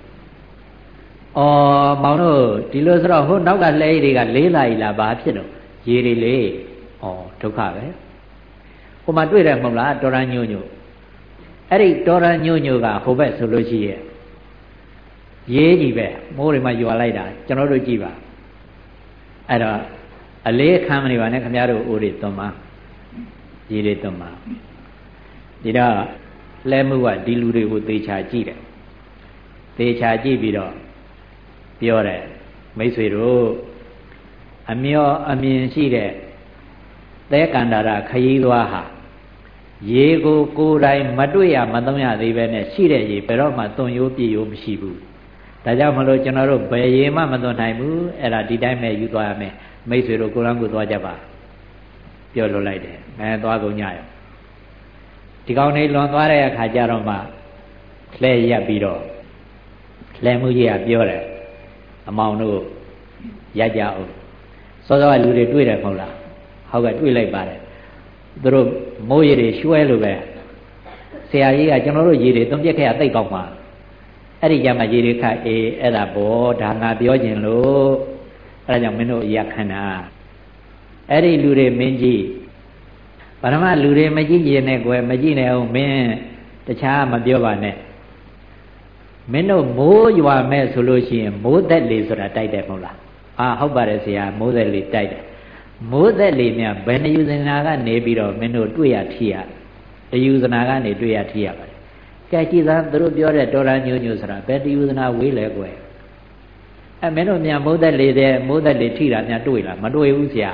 မောင်တို့ဒီလိုဆိုတော့ဟိုနောက်ကလဲတွေကလေးလာကြီးလားဘာဖြစ်တော့ရေတွေလေဒုက္ခပဲဟိုမှာတွေ့တယ်မဟုတ်လားတော်ရန်ညို့ညို့အဲ့ဒီတော်ရန်ညို့ညို့ကဟိုဘက်ဆိုလို့ရှိရဲ့ရေးကြီးပဲမိုးတွေမှာရွာလိုက်တာကျွန်တော်တို့ကြည့်ပါအဲ့တော့အလေးခံမနေပါနဲ့ခင်ဗျားတို့အိုးတွေသွန်ပါရေတွေသွန်ပါဒီတော့လဲမှုကဒီလူတွေကိုသေချာကြည့်တယ်သေချာကြည့်ပြီးတော့ပြောတယ်မိတ်ဆွေတို့အမျောအမြင်ရှိတဲ့သဲကန္တာရခရီးသွားဟာရေကိုကိုယ်တိုင်မတွေ့ရမသုံးရသေးပဲနဲ့ရှိတဲ့ရေဘယ်တော့မှသွန်ရိုးပြည့်ရိုးမရှိဘူးဒါကြောင့်မလို့ကျွန်တော်တို့ဘယ်ရေမှမသွန်နိုင်ဘူးအဲ့ဒါဒီတိုင်းပဲယူသွားရမယ်မိတ်ဆွေတို့ကိုယ်တော်ကိုသွားကြပါပြောလို့လိုက်တယ်သွားကုန်ကြရောဒီကောင်လေးလွန်သွားတဲ့အခါကျတော့မှလှဲရက်ပြီးတော့လှဲမှုကြီးကပြောတယ်အမောင်တို့ရက်ကြအောင်စောစောကလူတွေတွေ့တယ်မဟုတ်လားဟုတ်ကဲ့တွေ့လိုက်ပါတယ်သူတို့မိုးရေတွေရွှဲလို့ပဲဆရာကြီးကကျွန်တော်တို့ရေတွေသုံးပြက်ခဲ့ရသိတ်ကောက်မှာအဲ့ဒီကြမှာရေတွေခတ်အေးအဲ့ဒါဘောဒါငါပြောခြင်းလို့အဲ့ဒါကြောင့်မင်းတို့ရက်ခဏအဲ့ဒီလူတွေမင်းကြီးပထမလူတွေမကြည့်ရင်နဲ့ကွယ်မကြည့်နဲ့အောင်မင်းတခြားမပြောပါနဲ့မင်းတို့မိုးရွာမဲ့ဆိုလို့ရှိရင်မိုးသက်လေဆိုတာတိုက်တယ်မဟုတ်လားဟုတ်ပါတယ်ဆရာမိုးသက်လေတိုက်တယ်မိုးသက်လေများဘယ်နှယူဇနာကနေပြီးတော့မင်းတို့တွေ့ရထိရတယူဇနာကနေတွေ့ရထိရပါတယ်ကဲကြည်သာသူတို့ပြောတဲ့တော်ရညို့ညို့ဆိုတာဘယ်တယူဇနာဝေးလဲကွယ်မင်းတို့များမိုးသက်လေထိတာများတွေ့လားမတွေ့ဘူးဆရာ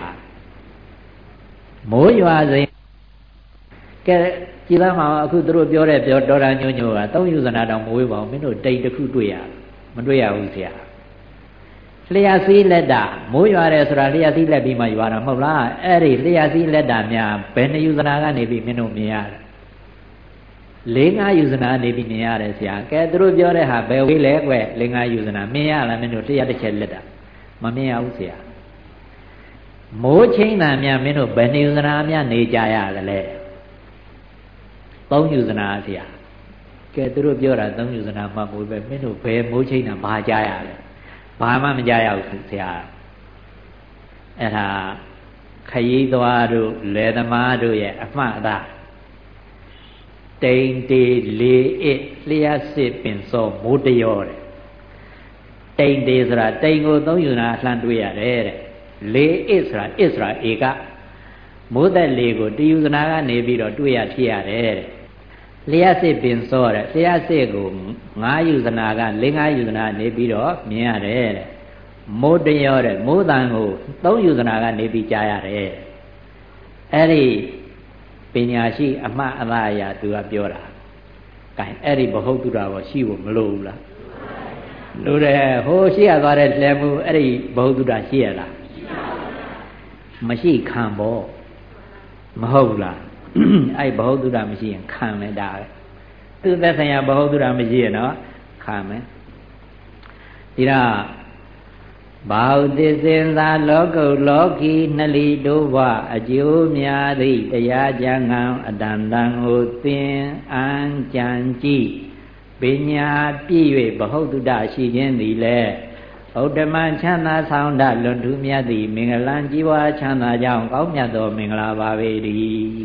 မိုးရွာစဉ်ကဲကြည်သားမှာအခုသူတို့ပြောတဲ့တော်ရညို့ညို့ကသုံးယူဇနာတောင်မဝေးပါဘူးမင်းတို့တိတ်တစ်ခုတွေ့ရမတွေ့ရဘူးဆရာလျှက်စည်းလက်တာမိုးရွာတယ်ဆိုတာလျှက်စည်းလက်ပြီးမှရွာတာမဟုတ်လားအဲ့ဒီလျှက်စည်းလက်တာများဘယ်နှယူဇနာကနေပြီးမင်းတို့မြင်ရတယ်၄-၅ယူဇနာနေပြီးမြင်ရတယ်ဆရာကဲသူတို့ပြောတဲ့ဟာဘယ်ဝေးလဲကွ၄-၅ယူဇနာမြင်ရလားမင်းတို့လျှက်တစ်ချက်လက်တာမမြင်ရဘူးဆရာမိုးချင်းတာများမင်းတို့ဘယ်နှယူဇနာများနေကြရသလဲ၃ယူဇနာဆရာကဲသူတို့ပြောတာ၃ယူဇနာမှမိုးပဲမင်းတို့ဘယ်မိုးချင်းတာဘာကြားရလဲဘာမှမကြားရဘူးဆရာအဲ့ဒါခရီးသွားတို့လယ်သမားတို့ရဲ့အမှတ်အသားတိန်တေလေအစ်လျှက်စစ်ပင်စောမိုးတရောတဲ့တိန်တေဆိုတာတိန်ကိုသုံးယူနာလှမ်းတွေ့ရတယ်တဲ့လေအစ်ဆိုတာဧကမိုးသက်လေကိုတယူဇနာကနေပြီးတော့တွေ့ရဖြစ်ရတယ်တဲ့လျှက်စစ်ပင်စောတဲ့လျှက်စစ်ကို၅ယူဇနာက၄-၅ယူဇနာနေပြီးတော့မြင်ရတယ်တဲ့မိုးတရောတဲ့မိုးတန်ကို၃ယူဇနာကနေပြီးကြားရတယ်အဲ့ဒီပညာရှိအမှတ်အသားအရာသူကပြောတာကဲအဲ့ဒီဘဟုတုတ္တဘောရှိဖို့မလိုဘူးလားလိုတယ်ဟိုရှိရသွားတဲ့လှဲမှုအဲ့ဒီဘဟုတုတ္တရှိရလားမရှိခံဘောမဟုတ်လားအဲ့ဘဟုတုတ္တမရှိရင်ခံမယ်ဒါပဲသူသက်ဆိုင်ရာဘဟုတုတ္တမရှိရင်တော့ခံမယ်ဒီတော့ဘာဟုသစ္စေသာလောကုလောကီနှလီတို့ဘအကျိုးများသည့်တရားကြံကံအတန်တန်ကိုသင်အံကြံကြည့်ပညာပြည့်၍ဘဟုတုတ္တရှိခြင်းသည်လည်းဥဒ္ဓမချမ်းသာဆောင်တလွန်ထူးမြတ်သည့်မင်္ဂလံကြီးပွားချမ်းသာကြောင်းကောင်းမြတ်သောမင်္ဂလာပါပေ၏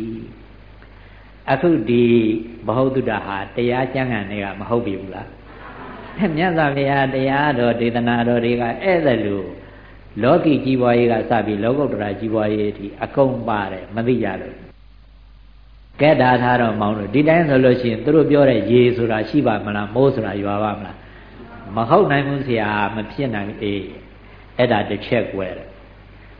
အခုဒီဘဟုတုတ္တဟာတရားကျမ်းဂန်တွေကမဟုတ်ပြီဘူးလားမြတ်စွာဘုရားတရားတော်ဒေသနာတော်တွေကအဲ့ဒါလို့လောကီကြီးပွားရေးကစပြီးလောကုတ္တရာကြီးပွားရေးအထိအကုန်ပါတယ်မသိကြလို့ကဲဒါထားတော့မောင်းလို့ဒီတိုင်းဆိုလို့ရှိရင်သူတို့ပြောတဲ့ရေဆိုတာရှိပါမလားမိုးဆိုတာရွာပါမလားမဟုတ်နိုင်ဘူးဆရာမဖြစ်နိုင်အေးအဲ့ဒါတစ်ချက်ကွဲတယ်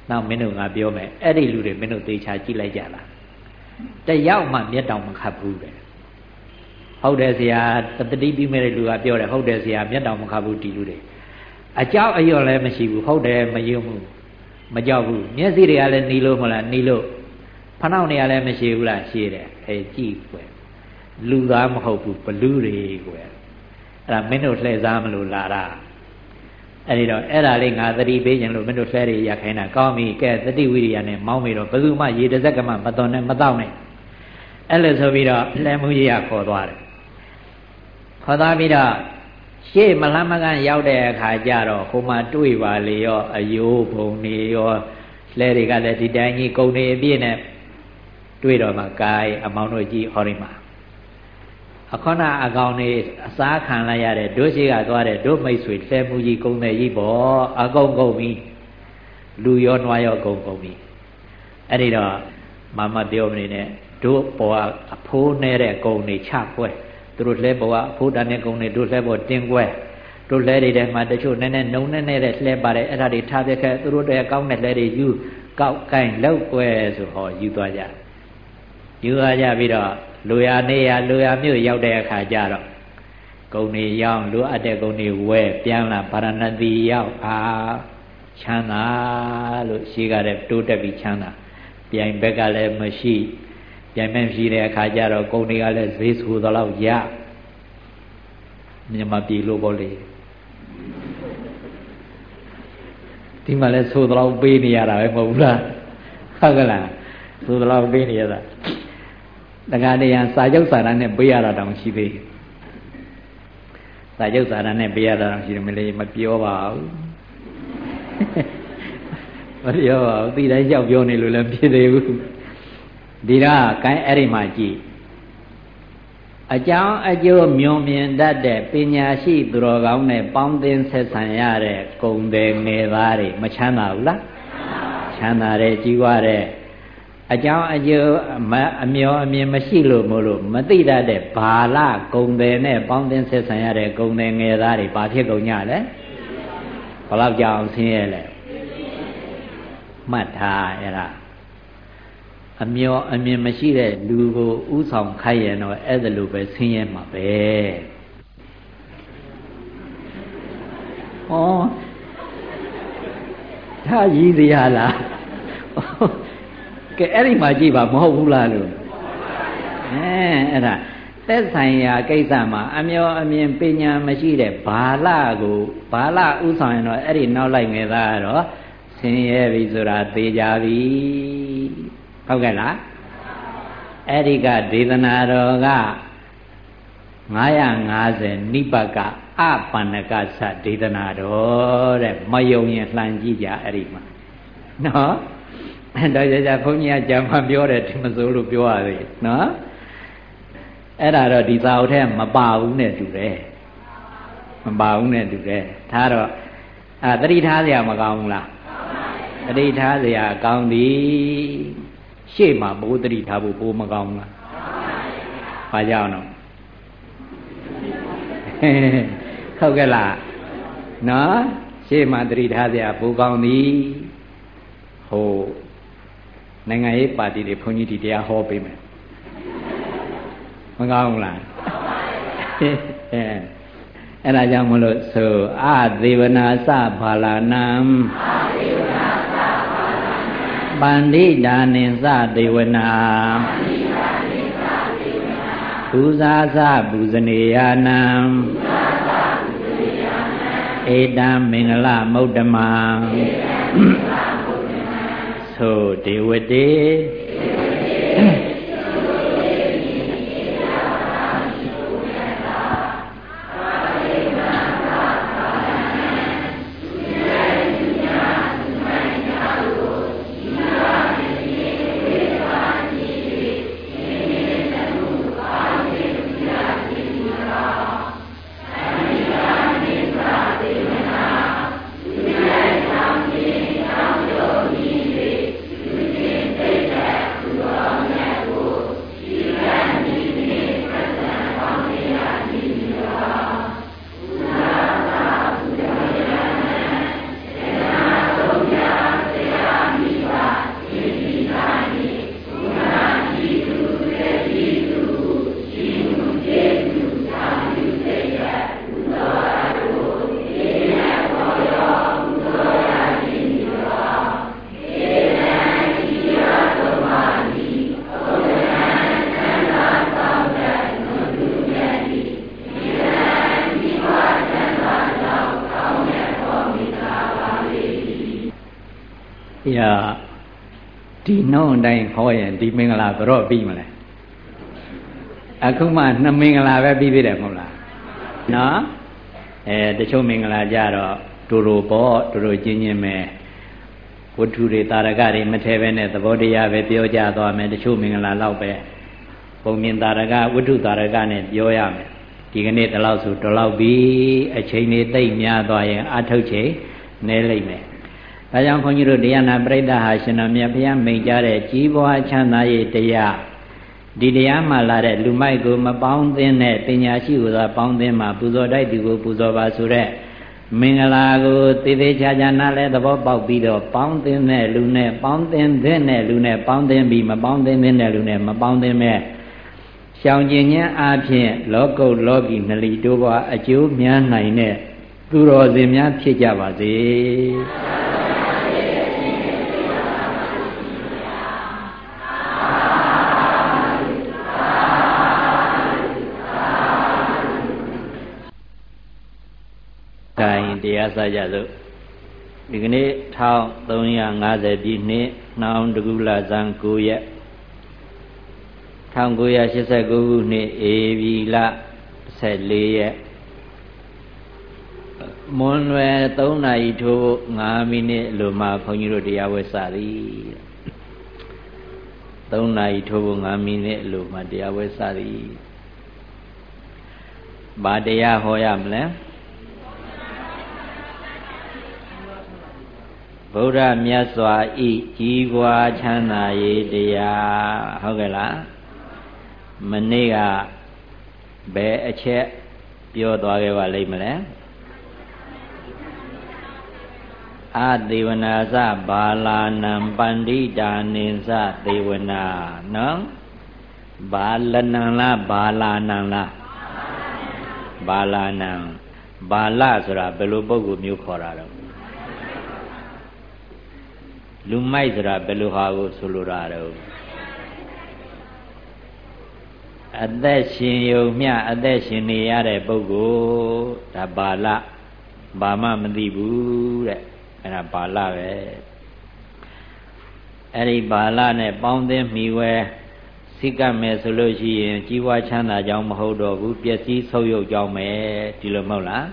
နောက်မင်းတို့ငါပြောမယ်အဲ့ဒီလူတွေမင်းတို့သေချာကြည့်လိုက်ကြလားတယောက်မှမျက်တောင်မခတ်ဘူးတဲ့ဟုတ်တယ်ဆရာတတိပြီးမဲ့လူကပြောတယ်ဟုတ်တယ်ဆရာမျက်တောင်မခတ်ဘူးဒီလူတွေအကြောက်အရွံ့လည်းမရှိဘူးဟုတ်တယ်မယုံဘူးမကြောက်ဘူးမျက်စိတွေကလည်းနီလို့မလားနီလို့ဖနှောက်နေရလည်းမရှိဘူးလားရှိတယ်အဲကြည့်ကွယ်လူသားမဟုတ်ဘူးဘလူတွေကွယ်အဲ့ဒါမင်းတို့လှည့်စားမလို့လာတာအဲ့ဒီတော့အဲ့ဒါလေးငါသတိပေးခြင်းလို့မင်းတို့လှဲတွေရခိုင်းတာကောင်းပြီကဲသတိဝိရိယနဲ့မောင်းပြီးတော့ဘယ်သူမှရေတစ်စက်ကမှမတော်နဲ့မတော့နဲ့အဲ့လိုဆိုပြီးတော့လှဲမှုကြီးရခေါ်သွားတယ်ခေါ်သွားပြီးတော့ရှေ့မလှမ်းမကန်းရောက်တဲ့အခါကျတော့ဟိုမှာတွေ့ပါလေရောအယိုးဘုံနေရောလှဲတွေကလည်းဒီတိုင်းကြီးကုန်နေအပြည့်နဲ့တွေ့တော့မှကာယအမောင်တို့ကြီးဟောရိမှာအခဏအကောင်နေအစားခံလိုက်ရတဲ့တို့ရှိကသွားတဲ့တို့မိတ်ဆွေလှဲမှုကြီးကုန်တယ်ကြီးပေါ့အကုန်ကုန်ပြီလူရောနွားရောကုန်ကုန်ပြီအဲ့ဒီတော့မမပြောမနေနဲ့တို့ပေါ်အဖိုးနေတဲ့ကုန်နေချကွဲသူတို့လှဲပေါ်ကအဖိုးတန်တဲ့ကုန်နေတို့လှဲပေါ်တင်းကွဲတို့လှဲတွေထဲမှာတချို့နည်းနည်းနှုံနေတဲ့လှဲပါတယ်အဲ့ဒါတွေထားပြခဲ့သူတို့တည်းကောင်းတဲ့လှဲတွေယူကောက်ကိုင်းလောက်ကွဲဆိုဟောယူသွားကြယူသွားကြပြီးတော့လူရနေရလူရမြို့ရောက်တဲ့အခါကျတော့ဂုံနေရောက်လူအပ်တဲ့ဂုံနေဝဲပြန်လာဗာရဏသီရောက်ချမ်းသာလို့ရှိကြတဲ့တိုးတက်ပြီးချမ်းသာပြိုင်ဘက်ကလည်းမရှိပြိုင်မဲ့ရှိတဲ့အခါကျတော့ဂုံတွေကလည်းဈေးဆိုတော့ရမြန်မာပြည်လို့ပေါ့လေဒီမှာလည်းဆိုတော့ပေးနေရတာပဲမဟုတ်ဘူးလားဟုတ်ကလားဆိုတော့ပေးနေရတာတခါတည်းစာချုပ်စာတမ်းနဲ့ပေးရတာတောင်ရှိသေးတယ်စာချုပ်စာတမ်းနဲ့ပေးရတာတောင်ရှိတယ်မလေးမပြောပါဘူးမပြောပါဘူးဒီတိုင်းရောက်ပြောနေလို့လည်းဖြစ်သေးဘူးဒီတော့ကိုင်းအဲ့ဒီမှာကြည့်အကြောင်းအကျိုးမြုံမြင်တတ်တဲ့ပညာရှိသူတော်ကောင်းနဲ့ပေါင်းသင်းဆက်ဆံရတဲ့ဂုဏ်တွေငယ်သားတွေမချမ်းသာဘူးလားချမ်းသာတယ်ကြီးွားတယ်အကြောင်းအကျိုးအမျောအမြင်မရှိလို့မို့လို့မသိတတ်တဲ့ဘာလဂုံတယ်နဲ့ပေါင်းသင်းဆက်ဆံရတဲ့ဂုံတယ်ငယ်သားတွေဘာဖြစ်ကုန်ကြလဲဘယ်လောက်ကြောင်ဆင်းရဲလဲမှတ်ထားအဲ့ဒါအမျောအမြင်မရှိတဲ့လူကိုဥဆောင်ခိုင်းရင်တော့အဲ့ဒါလိုပဲဆင်းရဲမှာပဲဟောဒါရည်စရာလားကဲအဲ့ဒီမှာကြည့်ပါမဟုတ်ဘူးလားလို့အဲ့ဒါသက်ဆိုင်ရာကိစ္စမှာအမျောအမြင်ပညာမရှိတဲ့ဘာလကိုဘာလဥဆောင်ရင်တော့အဲ့ဒီနောက်လိုက်ငယ်သားကတော့ဆင်းရဲပြီဆိုတာသိကြပြီဟုတ်ကဲ့လားအဲ့ဒီကဒေသနာတော်က950နိပတ်ကအပန္နကသဒေသနာတော်တဲ့မယုံရင်လှန်ကြည့်ကြအဲ့ဒီမှာနော်တော့ကြဘုန်းကြီးကကြာမှပြောတယ်ဒီမစိုးလို့ပြောရသေးနော်အဲ့ဒါတော့ဒီစာအုပ်ထဲမပါဘူးနဲ့တူတယ်မပါဘူးနဲ့တူတယ်ဒါတော့သတိထားစရာမကောင်းဘူးလားသတိထားစရာကောင်းသည်ရှေ့မှာဘိုးသတိထားဖို့ဘိုးမကောင်းဘူးလားဘာကြောင့်တော့ဟုတ်ကဲ့လားနော်ရှေ့မှာသတိထားစရာဘိုးကောင်းသည်ဟိုနိုင်ငံရေးပါတီတွေဘုန်းကြီးဒီတရားဟောပေးမယ်မကောင်းဘူးလားအဲ့ဒါကြောင့်မလို့ဆိုအသေဝနာစဘာလာနံပန္တိတာနိသသေဝနာဘူဇာသဘူဇနေယနံဧတံမင်္ဂလမုဒ္ဓမံဆိုဒေဝတေ呀，ဒီနှုံးတိုင်းဟောရင်ဒီမင်္ဂလာဘယ်တော့ပြီးမလဲအခုမှနှစ်မင်္ဂလာပဲပြီးသေးတယ်မဟုတ်လားနော်တချို့မင်္ဂလာကြတော့တူတူပေါ့တူတူချင်းချင်းပဲဝတ္ထုတွေတာရကတွေမထဲပဲနဲ့သဘောတရားပဲပြောကြသွားမယ်တချို့မင်္ဂလာတော့ပဲပုံမြင်တာရကဝတ္ထုတာရကနဲ့ပြောရမယ်ဒီကနေ့ဒီလောက်ဆိုဒီလောက်ပြီးအချိန်လေးသိမ့်များသွားရင်အထုတ်ချိန်နဲလိမ့်မယ်ဒါကြောင့်ခွန်ကြီးတို့တရားနာပရိသတ်ဟာရှင်တော်မြတ်ဘုရားမိန့်ကြားတဲ့ကြီးပွားချမ်းသာရေးတရားဒီတရားမှလာတဲ့လူမိုက်ကိုမပေါင်းသင်းတဲ့ပညာရှိကိုသာပေါင်းသင်းမှာပူဇော်တိုက်သူကိုပူဇော်ပါဆိုတဲ့မင်္ဂလာကိုသေသေးချာချာနားလဲသဘောပေါက်ပြီးတော့ပေါင်းသင်းတဲ့လူနဲ့ပေါင်းသင်းတဲ့လူနဲ့ပေါင်းသင်းပြီးမပေါင်းသင်းတဲ့လူနဲ့မပေါင်းသင်းမဲ့ရှောင်ကျင်ခြင်းအပြင်လောကုတ်လောကီနှလီတိုးပွားအကျိုးများနိုင်တဲ့သူတော်စင်များဖြစ်ကြပါစေတရားစကြစို့ဒီကနေ့1350ပြည့်နှစ်နှောင်းတကူလာဇန်9ရက်1989ခုနှစ်ဧပြီလ14ရက်မွန်လွယ်3နာရီထိုး5မိနစ်လိုမှဘုန်းကြီးတို့တရားဝဲစသည်3နာရီထိုး5မိနစ်လိုမှတရားဝဲစသည်ဘာတရားဟောရမလဲဗုဒ္ဓမြတ်စွာဤကြီးပွားချမ်းသာရေးတရားဟုတ်ကဲ့လားမနေ့ကဘယ်အချက်ပြောသွားခဲ့ပါလိမ့်မလဲအသေဝနာသဘာလာနံပန္တိတာနိသသေဝနာနော်ဘာလနံလားဘာလာနံလားဘာလာနံဘာလဆိုတာဘယ်လိုပုဂ္ဂိုလ်မျိုးခေါ်တာတော့လူမိုက်ဆိုတာဘယ်လိုဟာကိုဆိုလိုတာတော့အသက်ရှင်ယုံမျှအသက်ရှင်နေရတဲ့ပုဂ္ဂိုလ်ဒါဘာလဘာမှမသိဘူးတဲ့အဲ့ဒါဘာလပဲအဲ့ဒီဘာလနဲ့ပေါင်းသင်းမိဝဲစိတ်ကမယ်ဆိုလို့ရှိရင်ကြီးပွားချမ်းသာကြောင်းမဟုတ်တော့ဘူးပျက်စီးဆုပ်ယုပ်ကြောင်းပဲဒီလိုမဟုတ်လား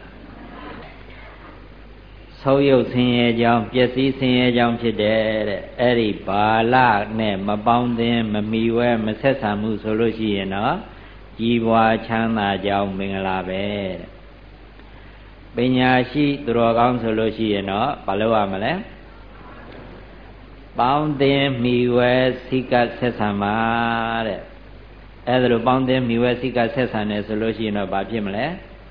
ဆုပ်ယုပ်ဆင်းရဲကြောင်းပျက်စီးဆင်းရဲကြောင်းဖြစ်တယ်တဲ့အဲ့ဒီဘာလနဲ့မပေါင်းသင်းမမီဝဲမဆက်ဆံမှုဆိုလို့ရှိရင်တော့ကြီးပွားချမ်းသာကြောင်းမင်္ဂလာပဲတဲ့ပညာရှိသူတော်ကောင်းဆိုလို့ရှိရင်တော့ဘာလို့ရမလဲပေါင်းသင်းမီဝဲစိကဆက်ဆံပါတဲ့အဲ့ဒါလိုပေါင်းသင်းမီဝဲစိကဆက်ဆံတယ်ဆိုလို့ရှိရင်တော့ဘာဖြစ်မလဲ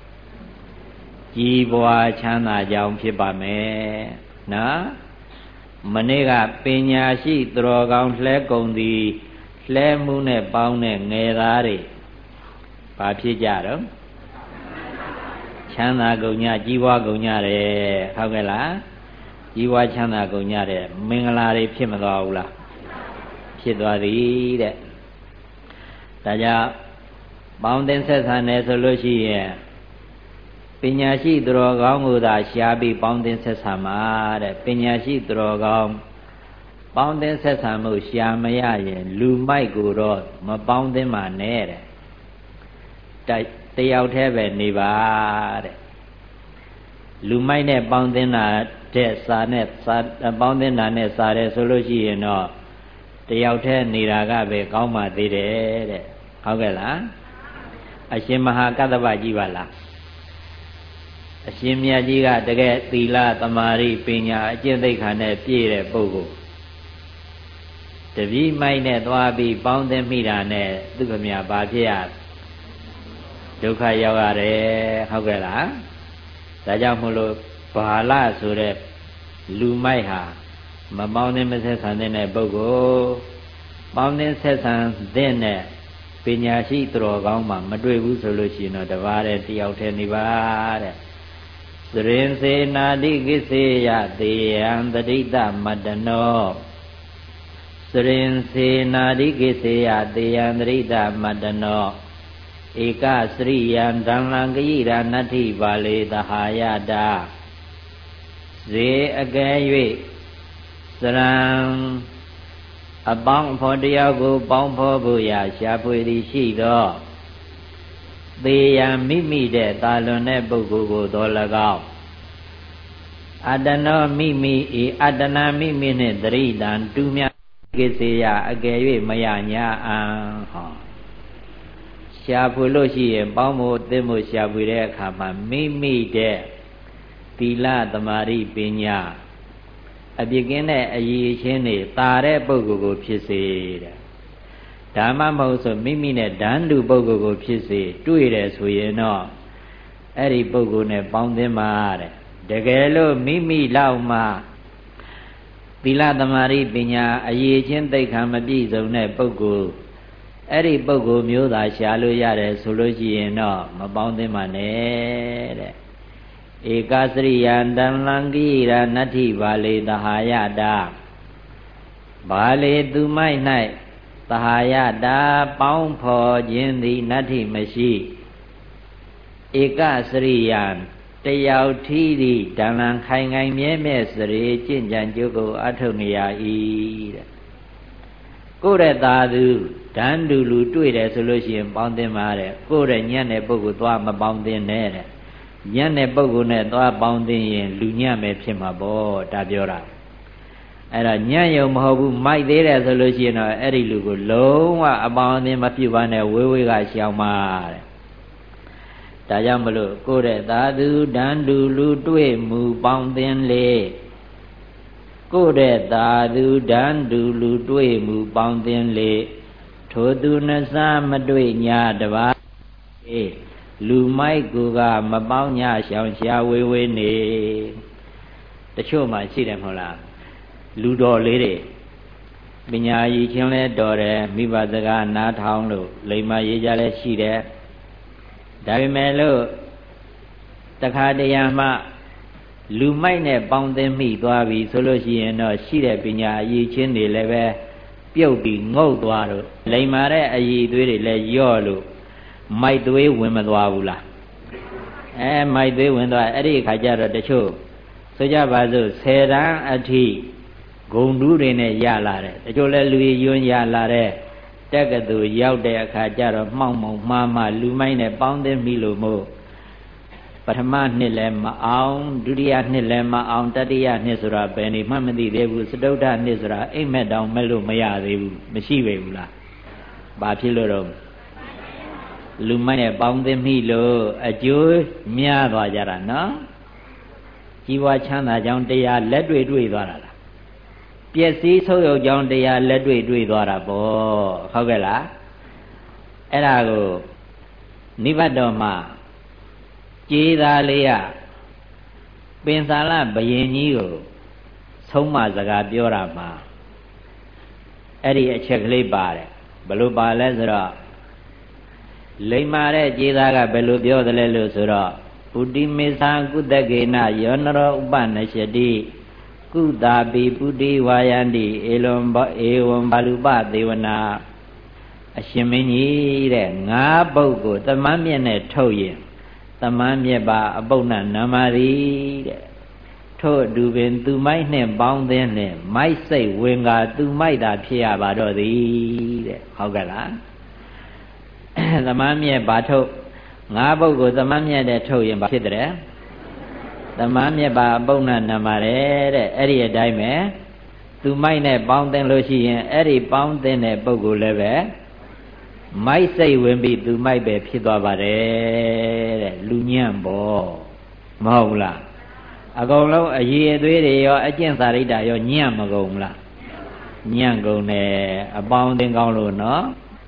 ကြီးပွားချမ်းသာကြောင်းဖြစ်ပါမယ်နော်မနေ့ကပညာရှိသူတော်ကောင်းလှဲကုန်သည်လှဲမှုနဲ့ပေါင်းတဲ့ငယ်သားတွေဘာဖြစ်ကြတော့ချမ်းသာကုန်ညကြီးပွားကုန်ညတယ်ဟုတ်ကဲ့လားကြီးပွားချမ်းသာကုန်ညတဲ့မင်္ဂလာတွေဖြစ်မသွားဘူးလားဖြစ်သွားသည်တဲ့ဒါကြောင့်ပေါင်းသင်းဆက်ဆံတယ်ဆိုလို့ရှိရင်ပညာရှိသူတော်ကောင်းကိုသာရှားပြီးပေါင်းသင်းဆက်ဆံမှာတဲ့ပညာရှိသူတော်ကောင်းပေါင်းသင်းဆက်ဆံမှုရှားမရရင်လူမိုက်ကိုတော့မပေါင်းသင်းမှာနဲ့တဲ့တယောက်တည်းပဲနေပါတဲ့လူမိုက်နဲ့ပေါင်းသင်းတာတဲ့စာနဲ့စာပေါင်းသင်းတာနဲ့စာတယ်ဆိုလို့ရှိရင်တော့တယောက်တည်းနေတာကပဲကောင်းပါသေးတယ်တဲ့ဟုတ်ကဲ့လားအရှင်မဟာကတ္တဗကြီးပါလားအရှင်မြတ်ကြီးကတကယ်သီလသမာဓိပညာအကျင့်သိက္ခာနဲ့ပြည့်တဲ့ပုဂ္ဂိုလ်တပည့်မိုက်နဲ့သွားပြီးပေါင်းသင်းမိတာနဲ့သူကမြဘာဖြစ်ရဒုက္ခရောက်ရတယ်ဟုတ်ကဲ့လားဒါကြောင့်မို့လို့ဘာလဆိုတဲ့လူမိုက်ဟာမပေါင်းသင်းမဆက်ဆံတဲ့ပုဂ္ဂိုလ်ပေါင်းသင်းဆက်ဆံတဲ့ပညာရှိသူတော်ကောင်းမှမတွေ့ဘူးဆိုလို့ရှိရင်တော့တပါးတဲ့တယောက်တည်းနေပါတဲ့သရင်စေနာတိကိစေယတေယံတတိတမတ္တနောသရင်စေနာတိကိစေယတေယံတတိတမတ္တနောဧကစရိယံဓမ္မံကိရဏတ္ထိပါလေသဟာယတာဇေအကဲ၍ရံအပေါင်းအဖော်တယောက်ကိုပေါင်းဖော်ဖို့ရာရှာဖွေသည်ရှိသောသေယံမိမိတဲ့သာလွန်တဲ့ပုဂ္ဂိုလ်ကိုတော်၎င်းအတ္တနောမိမိဤအတ္တနာမိမိနှင့်တရိတံတူမြကိစေယအကယ်၍မရညာအံဟောရှာဖွေလို့ရှိရင်ပေါင်းဖို့သိဖို့ရှာဖွေတဲ့အခါမှာမိမိတဲ့သီလသမာဓိပညာအပြစ်ကင်းတဲ့အရည်အချင်းတွေတာတဲ့ပုဂ္ဂိုလ်ကိုဖြစ်စေတဲ့ဓမ္မမဟုတ်ဆိုမိမိနဲ့ဓာန်တူပုဂ္ဂိုလ်ကိုဖြစ်စေတွေ့တယ်ဆိုရင်တော့အဲ့ဒီပုဂ္ဂိုလ်နဲ့ပေါင်းသင်းပါတဲ့တကယ်လို့မိမိလောက်မှသီလသမာဓိပညာအရည်အချင်းသိက္ခာမပြည့်စုံတဲ့ပုဂ္ဂိုလ်အဲ့ဒီပုဂ္ဂိုလ်မျိုးသာရှာလို့ရတယ်ဆိုလို့ရှိရင်တော့မပေါင်းသင်းပါနဲ့တဲ့ဧကစရိယံတံလံကိရာနတ္ထိဘာလေသဟာယတာဘာလေသူမိုက်၌သဟာယတာပေါင်းဖော်ခြင်းသည်နတ္ထိမရှိဧကစရိယံတယောက်ထီးသည့်တံလံခိုင်ခိုင်မြဲမြဲစရေကျင့်ကြံကြုတ်ကိုအထုတ်နေရ၏တဲ့ကိုယ့်ရဲ့သာသူဓာန်တူလူတွေ့တယ်ဆိုလို့ရှိရင်ပေါင်းသင်းပါတဲ့ကိုယ့်ရဲ့ညံ့တဲ့ပုဂ္ဂိုလ်သွားမပေါင်းသင်းနဲ့တဲ့ညံ့တဲ့ပုဂ္ဂိုလ်နဲ့သွားပေါင်းသင်းရင်လူညံ့မယ်ဖြစ်မှာပေါ့ဒါပြောတာအဲ့တော့ညံ့ယုံမဟုတ်ဘူးမိုက်သေးတယ်ဆိုလို့ရှိရင်တော့အဲ့ဒီလူကိုလုံးဝအပေါင်းအသင်းမပြုပါနဲ့ဝေးဝေးကရှောင်ပါတဲ့ဒါကြောင့်မလို့ကိုယ့်ရဲ့သာသူဓာန်တူလူတွေ့မှုပေါင်းသင်းလေကိုယ့်ရဲ့သာသူဓာန်တူလူတွေ့မှုပေါင်းသင်းလေထိုသူနှစားမတွေ့ညာတပါးလူမိုက်ကူကမပေါင်းညရှောင်ရှားဝေးဝေးနေတချို့မှရှိတယ်မဟုတ်လားလူတော်လေးတွေပညာရည်ချင်းလဲတော်တယ်မိဘစကားနားထောင်လို့လိမ္မာရေးကြလဲရှိတယ်ဒါပေမဲ့လို့တခါတရံမှလူမိုက်နဲ့ပေါင်းသင်းမိသွားပြီဆိုလို့ရှိရင်တော့ရှိတဲ့ပညာအရည်ချင်းတွေလည်းပဲပြုတ်ပြီးငုတ်သွားလို့လိမ္မာတဲ့အရည်သွေးတွေလည်းယော့လို့မိုက်သွေးဝင်မသွားဘူးလားမိုက်သွေးဝင်သွားအဲ့ဒီအခါကျတော့တချို့ဆိုကြပါစို့10တန်းအထိဂုံတူးတွေနဲ့ရလာတယ်တချို့လည်းလူရည်ယွန်းရလာတဲ့တက္ကသိုလ်ရောက်တဲ့အခါကျတော့မှောင်မှောင်မှားမှလူမိုက်နဲ့ပေါင်းသင်းမိလို့မို့ပထမနှစ်လည်းမအောင်ဒုတိယနှစ်လည်းမအောင်တတိယနှစ်ဆိုတာဘယ်နေမှမသိသေးဘူးစတုတ္ထနှစ်ဆိုတာအိမ်မက်တောင်မဲ့လို့မရသေးဘူးမရှိပေဘူးလားဘာဖြစ်လို့တော့လူမိုက်နဲ့ပေါင်းသင်းမိလို့အကျိုးများသွားကြတာနော်ကြီးပွားချမ်းသာကြောင်းတရားလက်တွေ့တွေ့သွားတာလားပျက်စီးဆုပ်ယုပ်ကြောင်းတရားလက်တွေ့တွေ့သွားတာပေါ့ဟုတ်ကဲ့လားအဲ့ဒါကိုနိဗ္ဗာန်တော်မှာကြေးသားလေးရပင်သာလဘယင်ကြီးကိုဆုံးမစကားပြောတာမှာအဲ့ဒီအချက်ကလေးပါတယ်ဘယ်လိုပါလဲဆိုတော့လိမ္မာတဲ့ကြေးသားကဘယ်လိုပြောသလဲလို့ဆိုတော့ပုတိမေသံကုသကေနယောနရောဥပနရှတိကုတာပိပုတိဝါယန္တိဧဝံဘာလူပသေဝနာအရှင်မင်းကြီးတဲ့ငါးပုဒ်ကိုသမန်းမြက်နဲ့ထုတ်ရင်သမန်းမြက်ပါအပုဒ်နာနမသည်တဲ့ထို့အတူပင်သူမိုက်နှင့်ပေါင်းသင်းနှင့်မိုက်စိတ်ဝင်ကာသူမိုက်သာဖြစ်ရပါတော့သည်တဲ့ဟုတ်ကဲ့လားသမန်းမြက်ပါထုတ်ငါးပုဒ်ကိုသမန်းမြက်နဲ့ထုတ်ရင်ဘာဖြစ်တဲ့သမန်းမြက်ပါအပုဒ်နာနမတဲ့အဲ့ဒီအတိုင်းပဲသူမိုက်နဲ့ပေါင်းသင်းလို့ရှိရင်အဲ့ဒီပေါင်းသင်းတဲ့ပုဂ္ဂိုလ်လည်းပဲမိုက်စိတ်ဝင်ပြီးသူမိုက်ပဲဖြစ်သွားပါတယ်တဲ့လူညံ့ပေါ့မဟုတ်လားအကုန်လုံးအရည်အသွေးတွေရောအကျင့်စာရိတ္တရောညံ့မကုန်လားညံ့ကုန်တယ်အပေါင်းသင်းကောင်းလို့နော်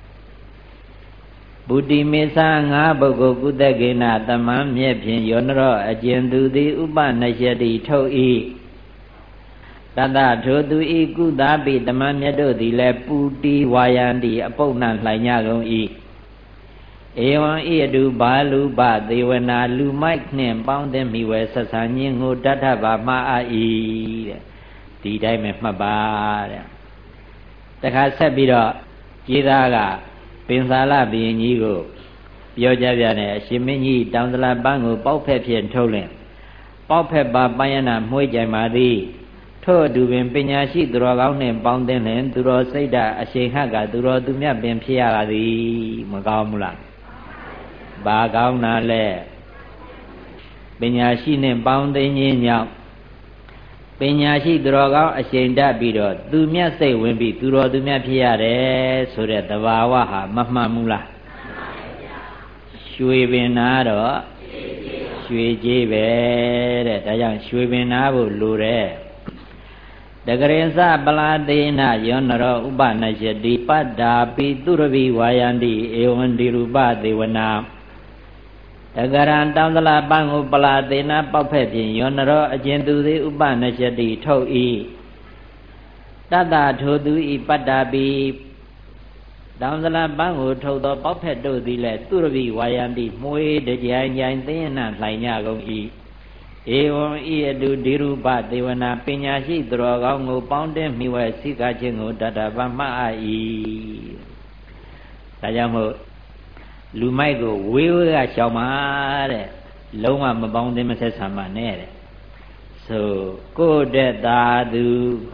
ဗုဒ္ဓိမေသငါးပုဂ္ဂိုလ်ကုသကေနသမန်းမြက်ဖြင့်ယောနရောအကျဉ်သူသည်ဥပနရှတိထုတ်၏တတထိုသူဤကုသပိတမန်မြတ်တို့သည်လည်းပူတီဝါယန္တိအပုပ်နှံလှိုင်ညကုန်၏ဧဝံဤအတုဘာလူပသေဝနာလူမိုက်နှင့်ပေါင်းသင်းမိဝဲဆက်ဆံခြင်းကိုတထဘာမှားအပ်၏တဲ့ဒီတိုင်းပဲမှတ်ပါတဲ့တခါဆက်ပြီးတော့ကျေးသားကပင်သာလဘုရင်ကြီးကိုပြောကြပြတယ်အရှင်မင်းကြီးတောင်သလပန်းကိုပေါက်ဖက်ဖြင့်ထုတ်လင်ပေါက်ဖက်ပါပန်းရဏမွှေးကြိုင်ပါသည်ထို့အတူပင်ပညာရှိသူတော်ကောင်းနှင့်ပေါင်းသင်းလင်သူတော်စိတ်ဓာတ်အရှိန်ဟကသူတော်သူမြတ်ပင်ဖြစ်ရသည်မကောင်းဘူးလားဘာကောင်းတာလဲပညာရှိနှင့်ပေါင်းသင်းခြင်းကြောင့်ပညာရှိသူတော်ကောင်းအရှိန်တတ်ပြီးတော့သူမြတ်စိတ်ဝင်ပြီးသူတော်သူမြတ်ဖြစ်ရတယ်ဆိုတဲ့သဘာဝဟာမမှန်ဘူးလားရွှေပင်နာတော့ရွှေကြီးပဲတဲ့ဒါကြောင့်ရွှေပင်နာဖို့လိုတယ်တကရင်စပလာသေနယောနရောဥပနရှတိပတ္တာပိသူရဝိဝါယန္တိဧဝံဒီရူပသေဝနာတကရံတောင်းတလာပန်းကိုပလာသေနပေါက်ဖက်ဖြင့်ယောနရောအကျဉ်သူသည်ဥပနရှတိထုတ်ဤတတ္တထိုသူဤပတ္တာပိတောင်းတလာပန်းကိုထုတ်သောပေါက်ဖက်တို့သည်လည်းသူရဝိဝါယန္တိမွေးတကြိုင်ကြိုင်သိရင်နှံလှိုင်ကြကုန်၏ဧဝံဤအတုဒီရူပသေဝနာပညာရှိသူတော်ကောင်းကိုပေါင်းတဲ့မိဝဲစိကခြင်းကိုတတ္တဗမှတ်၏ဒါကြောင့်မို့လူမိုက်ကိုဝေးဝေးကရှောင်ပါတဲ့လုံးဝမပေါင်းတဲ့မဆက်ဆံပါနဲ့တဲ့ဆိုကိုယ်တဲ့သာသူ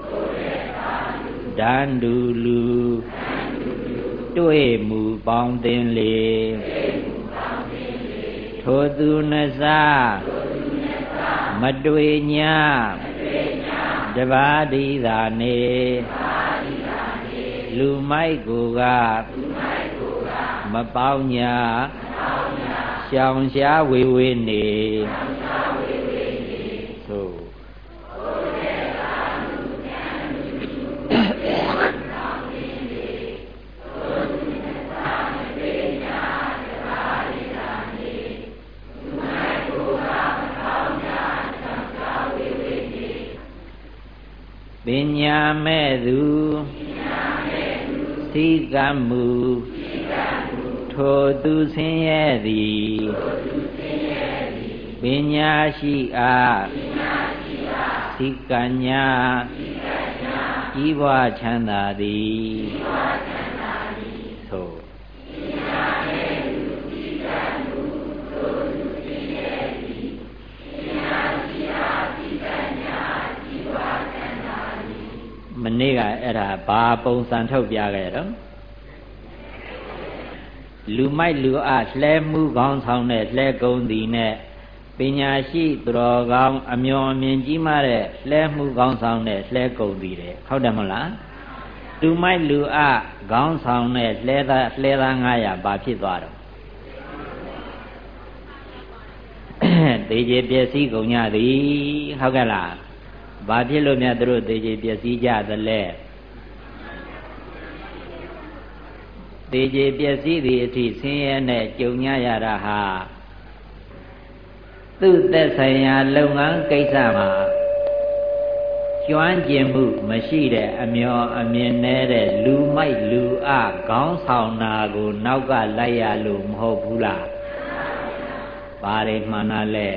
ဒန္တုလူတွေ့မှုပေါင်းတင်လေထိုသူနှစားမတွေ့ညာတပါးဒီသာနေလူမိုက်ကိုကမပေါင်းညာရှောင်ရှားဝေဝေနေသို့ပညာမဲ့သူသိကမှုထိုသူဆင်းရဲသည်ပညာရှိအားသိကညာကြီးပွားချမ်းသာသည်သို့မနေ့ကအဲ့ဒါဘာပုံစံထုတ်ပြခဲ့တော့လူမိုက်လူအလှဲမှုကောင်းဆောင်တဲ့လှဲကုံသည်နဲ့ပညာရှိသူတော်ကောင်းအမျော်အမြင်ကြီးမားတဲ့လှဲမှုကောင်းဆောင်တဲ့လှဲကုံသည်တဲ့ဟုတ်တယ်မလားလူမိုက်လူအကောင်းဆောင်တဲ့လှဲသား900ဘာဖြစ်သွားတော့တေကျေပျက်စီးကုန်ကြသည်ဟုတ်ကဲ့လားဘာဖြစ်လို့များတို့တေကျေပျက်စီးကြသလဲတေကျေပျက်စီးသည့်အထိဆင်းရဲနဲ့ကြုံရတာဟာသူ့သက်ဆိုင်ရာလုပ်ငန်းကိစ္စမှာကျွမ်းကျင်မှုမရှိတဲ့အမျော်အမြင်တဲ့လူမိုက်လူအခေါင်းဆောင်တာကိုနောက်ကလိုက်ရလို့မဟုတ်ဘူးလားဘာတွေမှန်တာလဲ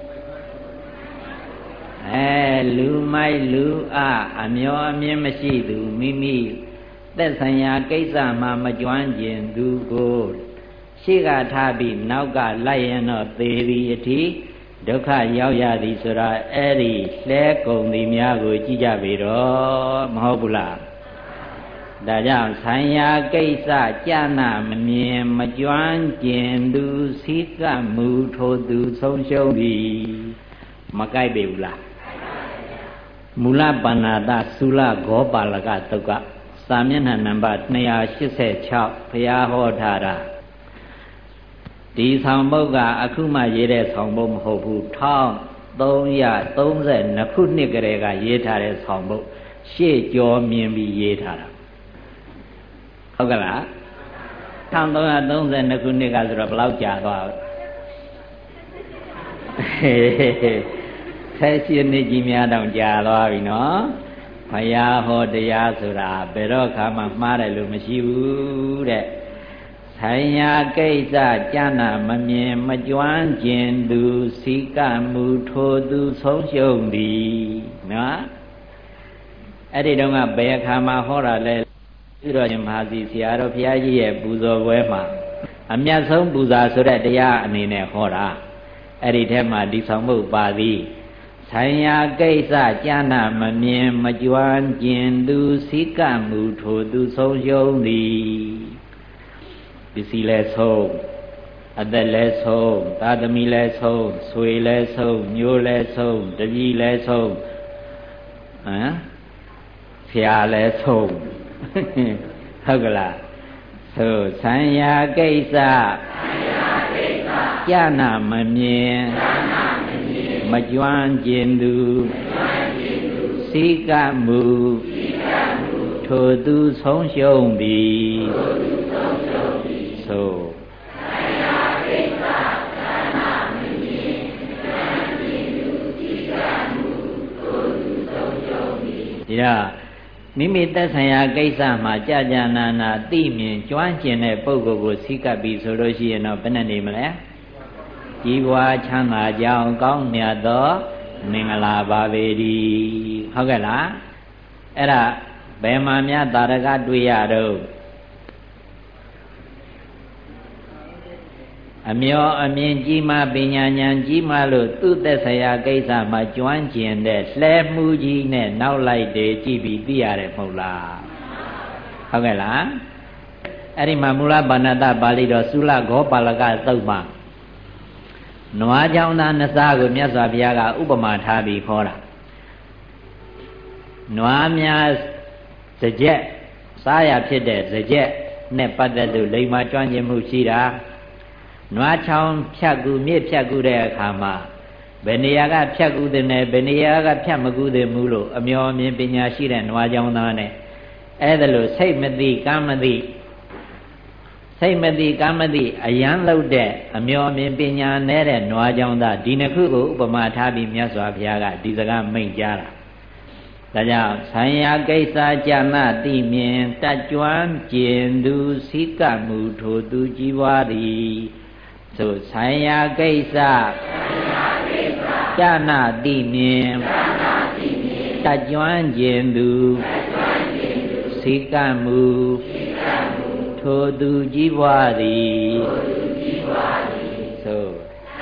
လူမိုက်လူအမျော်အမြင်မရှိသူမိမိသက်ဆိုင်ရာကိစ္စမှာမကျွမ်းကျင်သူကိုရှေ့ကထားပြီးနောက်ကလိုက်ရင်တော့သေသည်အထိဒုက္ခရောက်ရသည်ဆိုတာအဲ့ဒီလှဲကုန်သည်များကိုကြည့်ကြပြီတော့မဟုတ်ဘူးလားဒါကြောင့်ဆိုင်ရာကိစ္စကြာနာမမြင်မကျွမ်းကျင်သူစိကမှုထိုသူဆုံးရှုံးသည်မကြိုက်ပေဘူးလားမူလပဏာတသုလဂောပါလကတုတ်ကစာမျက်နှာနံပါတ်286ဘုရားဟောထားတာဒီဆောင်ပုဒ်ကအခုမှရေးတဲ့ဆောင်ပုဒ်မဟုတ်ဘူး1332ခုနှစ်ကလေးကရေးထားတဲ့ဆောင်ပုဒ်ရှေ့ကျော်မြင်ပြီးရေးထားတာဟုတ်ကလား1332ခုနှစ်ကဆိုတော့ဘယ်လောက်ကြာသွား18နှစ်ကြီးများတောင်ကြာသွားပြီနော်ဘုရားဟောတရားဆိုတာဘယ်တော့ခါမှမှားတယ်လို့မရှိဘူးတဲ့ဆိုင်ရာကိစ္စကြာနာမမြင်မကျွမ်းကျင်သူစိကမှုထိုသူဆုံးရှုံးသည်နော်အဲ့ဒီတော့ကဘယ်အခါမှဟောတာလဲပြီးတော့ရှင်မဟာစီဆရာတော်ဘုရားကြီးရဲ့ပူဇော်ပွဲမှာအမြတ်ဆုံးပူဇာဆိုတဲ့တရားအနေနဲ့ဟောတာအဲ့ဒီထဲမှာဒီဆောင်မှုပါသည်ဆိုင်ရာကိစ္စကြာနာမမြင်မကျွမ်းကျင်သူစိကမှုထိုသူဆုံးရှုံးသည်ပစ္စည်းလဲဆုံးအသက်လဲဆုံးသာသမီလဲဆုံးဆွေလဲဆုံးမျိုးလဲဆုံးတပည့်လဲဆုံးဆရာလဲဆုံးဟုတ်ကလားဆိုဆိုင်ရာကိစ္စကြာနာမမြင်မကျွမ်းကျင်သူစိကမှုထိုသူဆုံးရှုံးသည်ဆိုဒီတော့မိမိသက်ဆိုင်ရာကိစ္စမှာကြာကြာနာနာသိမြင်ကျွမ်းကျင်တဲ့ပုဂ္ဂိုလ်ကိုစိကပ်ပြီးဆိုလို့ရှိရင်တော့ဘယ်နဲ့နေမလဲကြီးပွားချမ်းသာကြောင်းကောင်းမြတ်သောမင်္ဂလာပါပေသည်ဟုတ်ကဲ့လားအဲ့ဒါဘယ်မှာများသာရကတွေ့ရတော့အမျောအမြင်ကြီးမှပညာဉာဏ်ကြီးမှလို့သူ့သက်ဆိုင်ရာကိစ္စမှာကျွမ်းကျင်တဲ့လှဲမှုကြီးနဲ့နောက်လိုက်တယ်ကြည့်ပြီးသိရတယ်မဟုတ်လားဟုတ်ကဲ့လားအဲ့ဒီမှာမူလပါဏတပါဠိတော်သုလဂောပါလကသုတ်မှာနွားကြောင်သားနှစ်စားကိုမြတ်စွာဘုရားကဥပမာထားပြီးခေါ်တာနွားများစကြက်စားရဖြစ်တဲ့စကြက်နဲ့ပတ်သက်လို့လိမ္မာကျွမ်းကျင်မှုရှိတာနွားချောင်းဖြတ်ကူမြစ်ဖြတ်ကူတဲ့အခါမှာဘယ်နေရာကဖြတ်ကူတဲ့နဲ့ဘယ်နေရာကဖြတ်မကူတဲ့မှုလို့အမျောအမြင်ပညာရှိတဲ့နွားကြောင်သားနဲ့အဲ့ဒါလို့စိတ်မသိကံမသိစိတ်မသိကံမသိအယံလောက်တဲ့အမျောအမြင်ပညာနဲ့တဲ့နွားကြောင်သားဒီနှစ်ခုကိုဥပမာထားပြီးမြတ်စွာဘုရားကဒီစကားမိန့်ကြားတာဒါကြောင့်ဆိုင်ရာကိစ္စကြာနာသိမြင်တတ်ကျွမ်းကျင်သူစိကမှုထိုသူကြီးပွားသည်ဆိုဆိုင်ရာကိစ္စကြာနာသိမြင်တတ်ကျွမ်းကျင်သူစိကမှုထိုသူကြီးပွားသည်ဆို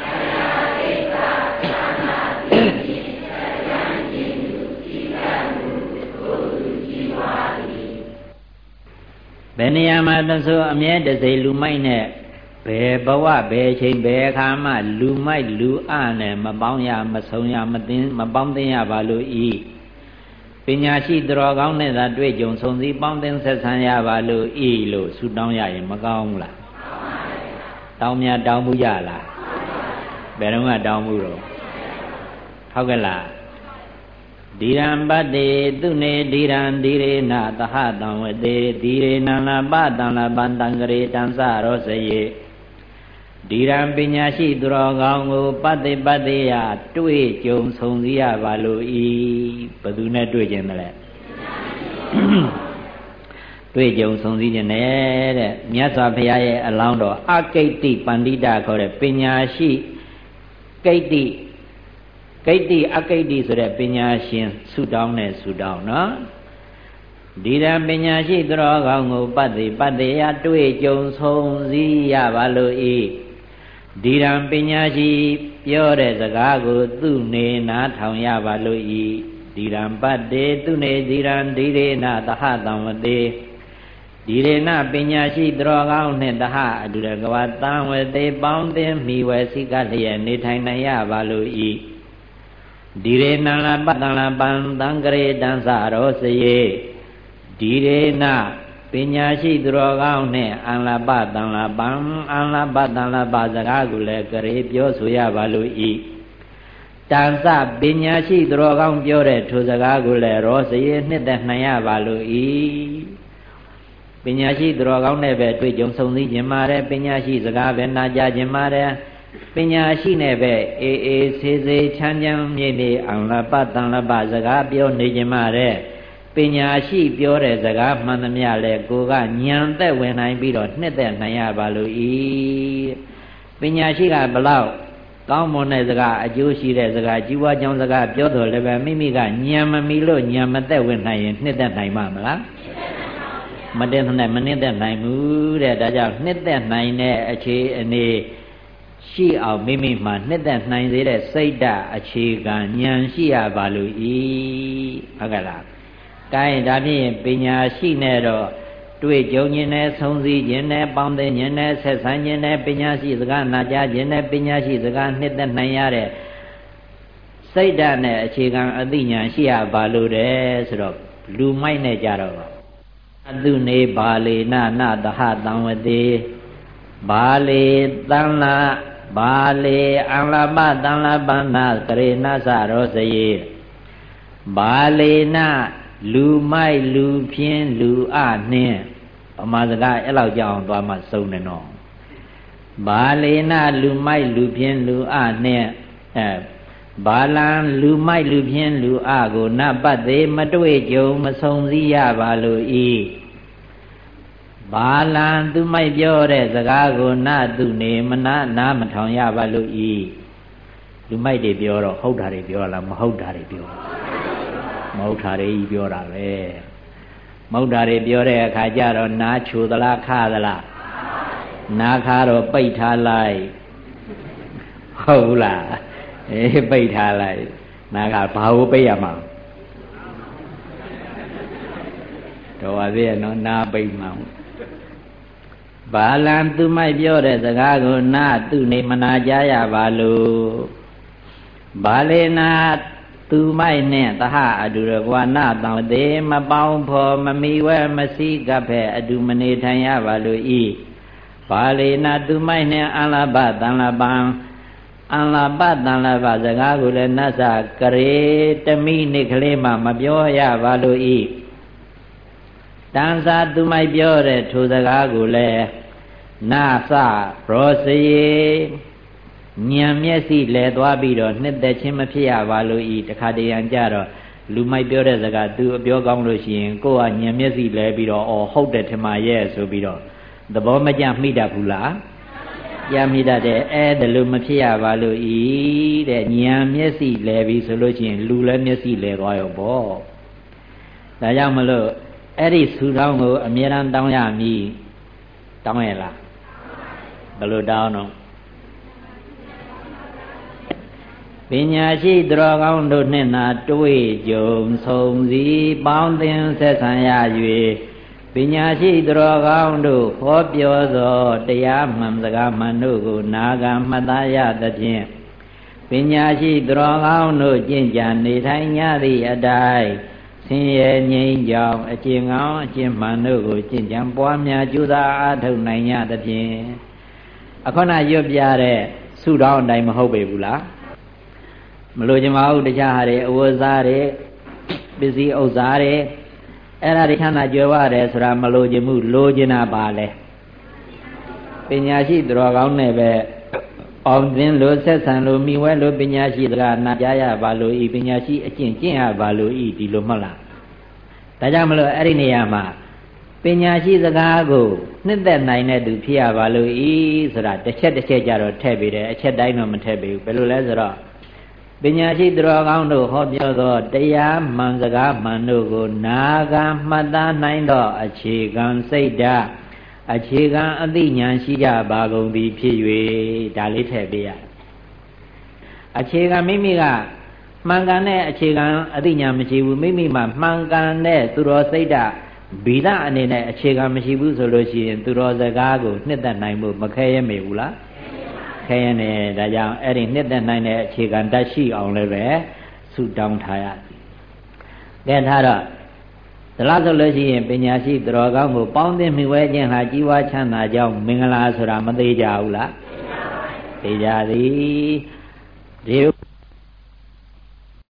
ဘယ်နေရာမှာသဆိုအမြဲတစေလူမိုက်နဲ့ဘယ်ဘဝဘယ်ချိန်ဘယ်အခါမှလူမိုက်လူအနဲ့မပေါင်းရမဆုံးရမပေါင်းသိရပါလို့ဤပညာရှိသူတော်ကောင်းနဲ့သာတွေ့ကြုံဆုံစည်းပေါင်းသင်းဆက်ဆံရပါလို့ဤလို့ဆုတောင်းရရင်မကောင်းဘူးလားတောင်းများတောင်းမှုရလားဘယ်တော့မှတောင်းမှုတော့ဟုတ်ကဲ့လားဒီရံပတ္တိသူနေဒီရံဒီရေနသဟတံဝတေဒီရေနလပတံလပတံကရေတံစရောစယေဒီရံပညာရှိသူတော်ကောင်းကိုပတ္တိပတ္တိယတွေ့ကြုံဆုံစည်းရပါလို့ဤဘယ်သူနဲ့တွေ့ခြင်းမလဲတွေ့ကြုံဆုံစည်းခြင်းနဲ့တဲ့မြတ်စွာဘုရားရဲ့အလောင်းတော်အကိတ္တိပန္တိတခေါ်တဲ့ပညာရှိကိတ္တိအကိတ္တိဆိုတဲ့ပညာရှင်ဆုတောင်းတဲ့ဆုတောင်းနော်ဒီရန်ပညာရှိသူတော်ကောင်းကိုပတ္တိပတ္တိယတွေ့ကြုံဆုံစည်းရပါလို့ဤဒီရန်ပညာရှိပြောတဲ့စကားကိုသူနေနားထောင်ရပါလို့ဤဒီရန်ပတ္တိသူနေဒီရန်ဒီရေနသဟတံဝတေဒီရေနပညာရှိသူတော်ကောင်းနဲ့တဟအတူတကွာတံဝတေပေါင်းသင်းမိဝဲစိကလျက်နေထိုင်နိုင်ရပါလို့ဤဒီရေနလပတံလပံတံကရေတံစရောစယေဒီရေနပညာရှိသူတော်ကောင်းနဲ့အလပတံလပံအလပတံလပစကားကိုလည်းကရေပြောဆိုရပါလို့ဤတံစပညာရှိသူတော်ကောင်းပြောတဲ့ထိုစကားကိုလည်းရောစယေနှစ်သက်နိုင်ရပါလို့ဤပညာရှိသူတော်ကောင်းနဲ့ပဲတွေ့ကြုံဆုံစည်းခြင်းပါတယ်ပညာရှိစကားပဲနာကြားခြင်းပါတယ်ပညာရှိနဲ့ပဲအေးအေးဆေးဆေးချမ်းချမ်းမြေ့မြေ့အလပတံလပစကားပြောနေခြင်းပါတယ်ပညာရှိပြောတဲ့စကားမှန်သမျှလဲကိုကညံသက်ဝင်နိုင်ပြီးတော့နှစ်သက်နိုင်ရပါလို့ဤပညာရှိကဘလောက်ကောင်းမွန်တဲ့စကားအကျိုးရှိတဲ့စကားជីវွားကြောင်းစကားပြောတော်လည်းပဲမိမိကညံမမီလို့ညံမသက်ဝင်နိုင်ရင်နှစ်သက်နိုင်မှာမလားမတည့်နိုင်မနှစ်သက်နိုင်ဘူးတဲ့ဒါကြောင့်နှစ်သက်နိုင်တဲ့အခြေအနေရှိအောင်မိမိမှာနှစ်သက်နိုင်စေတဲ့စိတ်ဓာတ်အခြေခံဉာဏ်ရှိရပါလို့ဤဟုတ်ကဲ့လား။ကိုင်းဒါဖြင့်ပညာရှိနေတော့တွေ့ကြုံခြင်းနဲ့ဆုံးစည်းခြင်းနဲ့ပေါင်းသင်းခြင်းနဲ့ဆက်ဆံခြင်းနဲ့ပညာရှိစကားနာကြားခြင်းနဲ့ပညာရှိစကားနှစ်သက်နိုင်ရတဲ့စိတ်ဓာတ်နဲ့အခြေခံအသိဉာဏ်ရှိရပါလို့တဲ့ဆိုတော့လူမိုက်နဲ့ကြတော့အတုနေဘာလေနနသဟတံဝတိဘာလေတံလာဘာလေအံလပတံလပနာကရေနသရောစယေဘာလေနလူမိုက်လူဖြင်းလူအနှင်းဗမာစကားအဲ့လောက်ကြောင်သွားမှစုံတယ်နော်ဘာလေနလူမိုက်လူဖြင်းလူအနှင်းဘာလံလူမိုက်လူဖြင်းလူအကိုနပတ်သေးမတွေ့ကြုံမဆုံစည်းရပါလို့ဤဘာလံသူမိုက်ပြောတဲ့စကားကိုနသူနေမနာမထောင်ရပါလို့ဤလူမိုက်တွေပြောတော့ဟုတ်တာတွေပြောလားမဟုတ်တာတွေပြောမဟုတ်တာတွေပြောတာပဲမဟုတ်တာတွေပြောတဲ့အခါကျတော့နားချိုသလားခါသလားနားခါတော့ပိတ်ထားလိုက်ဟုတ်လားပိတ်ထားလိုက်နားကဘာကိုပိတ်ရမှာတော့ပါသေးရဲ့နော်နားပိတ်မှာဘာလံသူမိုက်ပြောတဲ့စကားကိုနားသူနေမနာကြရပါလို့ဘာလေနာသူမိုက်နဲ့သဟအတူရကွာနာတောင်သေးမပေါင်းဖော်မမီဝဲမစည်းကပ်ဖဲအတူမနေထိုင်ရပါလို့ဤဘာလေနာသူမိုက်နဲ့အလဘတန်လပံအလဘတန်လဘစကားကိုလည်းနတ်စာကရေတမိနိကလေးမှမပြောရပါလို့ဤတန်စာသူမိုက်ပြောတဲ့ထိုစကားကိုလည်းနာစရောစယေဉာဏ်မျက်စိလဲသွားပြီးတော့နှစ်သက်ခြင်းမဖြစ်ရပါလို့ဤတခါတရံကြတော့လူမိုက်ပြောတဲ့စကားသူအပြောကောင်းလို့ရှိရင်ကိုယ်ကဉာဏ်မျက်စိလဲပြီးတော့အော်ဟုတ်တယ်ထင်ပါရဲ့ဆိုပြီးတော့သဘောမကျမိတတ်ဘူးလားကြမိတတ်တယ်အဲ့ဒါလို့မဖြစ်ရပါလို့ဤတဲ့ဉာဏ်မျက်စိလဲပြီးဆိုလို့ရှိရင်လူလည်းမျက်စိလဲသွားရောပေါ့ဒါကြောင့်မလို့အဲ့ဒီဆူတောင်းကိုအမြဲတမ်းတောင်းရမည်တောင်းရလားဘယ်လိုတောင်းတော့ပညာရှိသူတော်ကောင်းတို့နှင့်သာတွေ့ကြုံဆုံစည်းပေါင်းသင်ဆက်ဆံရ၍ပညာရှိသူတော်ကောင်းတို့ဟောပြောသောတရားမှန်စကားမှန်တို့ကိုနာဂံမှတ်သားရသဖြင့်ပညာရှိသူတော်ကောင်းတို့ကျင့်ကြံနေထိုင်ကြသည့်အတိုင်းဆင်းရဲငြိမ်းချမ်းအကျင့်ကောင်းအကျင့်မှန်တို့ကိုကျင့်ကြံပွားများကြိုးစားအားထုတ်နိုင်ကြသဖြင့်အခုနရွတ်ပြတဲ့ဆုတောင်းအတိုင်းမဟုတ်ပေဘူးလားမလို့ကြမဟုတ်တခြားဟာတွေအဝတ်စားတွေပစ္စည်းဥစ္စာတွေအဲ့ဒါတွေခန္ဓာကြွယ်ဝတယ်ဆိုတာမလို့ခြင်းမှုလိုချင်တာပါလေပညာရှိသူတော်ကောင်းနဲ့ပဲအောင်သင်လို့ဆက်ဆံလို့မိဝဲလို့ပညာရှိသလားနာကြားရပါလို့ဤပညာရှိအကျင့်ကျင့်ရပါလို့ဤဒီလိုမဟုတ်လားဒါကြောင့်မလို့အဲ့ဒီနေရာမှာပညာရှိစကားကိုနှစ်သက်နိုင်တဲ့သူဖြစ်ရပါလို့ဤဆိုတာတစ်ချက်တစ်ချက်ကြတော့ထည့်ပေးတယ်အချက်တိုင်းတော့မထည့်ပေးဘူးဘယ်လိုလဲဆိုတော့ပညာရှိသူတော်ကောင်းတို့ဟောပြောသောတရားမှန်စကားမှန်တို့ကိုနာဂံမှတ်သားနိုင်သောအခြေခံစိတ်ဓာတ်အခြေခံအသိဉာဏ်ရှိကြပါကုန်သည်ဖြစ်၍ဒါလေးထည့်ပေးရအခြေခံမိမိကမှန်ကန်တဲ့အခြေခံအသိဉာဏ်မရှိဘူးမိမိမှာမှန်ကန်တဲ့သူတော်စိတ်ဓာတ်ဗီဒအနေနဲ့အခြေခံမရှိဘူးဆိုလို့ရှိရင်သူတော်စကားကိုနှစ်သက်နိုင်ဖို့မခဲရမေဘူးလားခဲရနေဒါကြောင့်အဲ့ဒီနှစ်သက်နိုင်တဲ့အခြေခံတတ်ရှိအောင်လည်းပဲဆုတောင်းထားရသည်ကဲထားတော့ဒါလားဆိုလို့ရှိရင်ပညာရှိသူတော်ကောင်းကိုပေါင်းသင်းမိဝဲခြင်းဟာကြီးဝါချမ်းသာကြောင်းမင်္ဂလာဆိုတာမသေးကြဘူးလားသိကြပါဘူးသိကြသည်ဒီ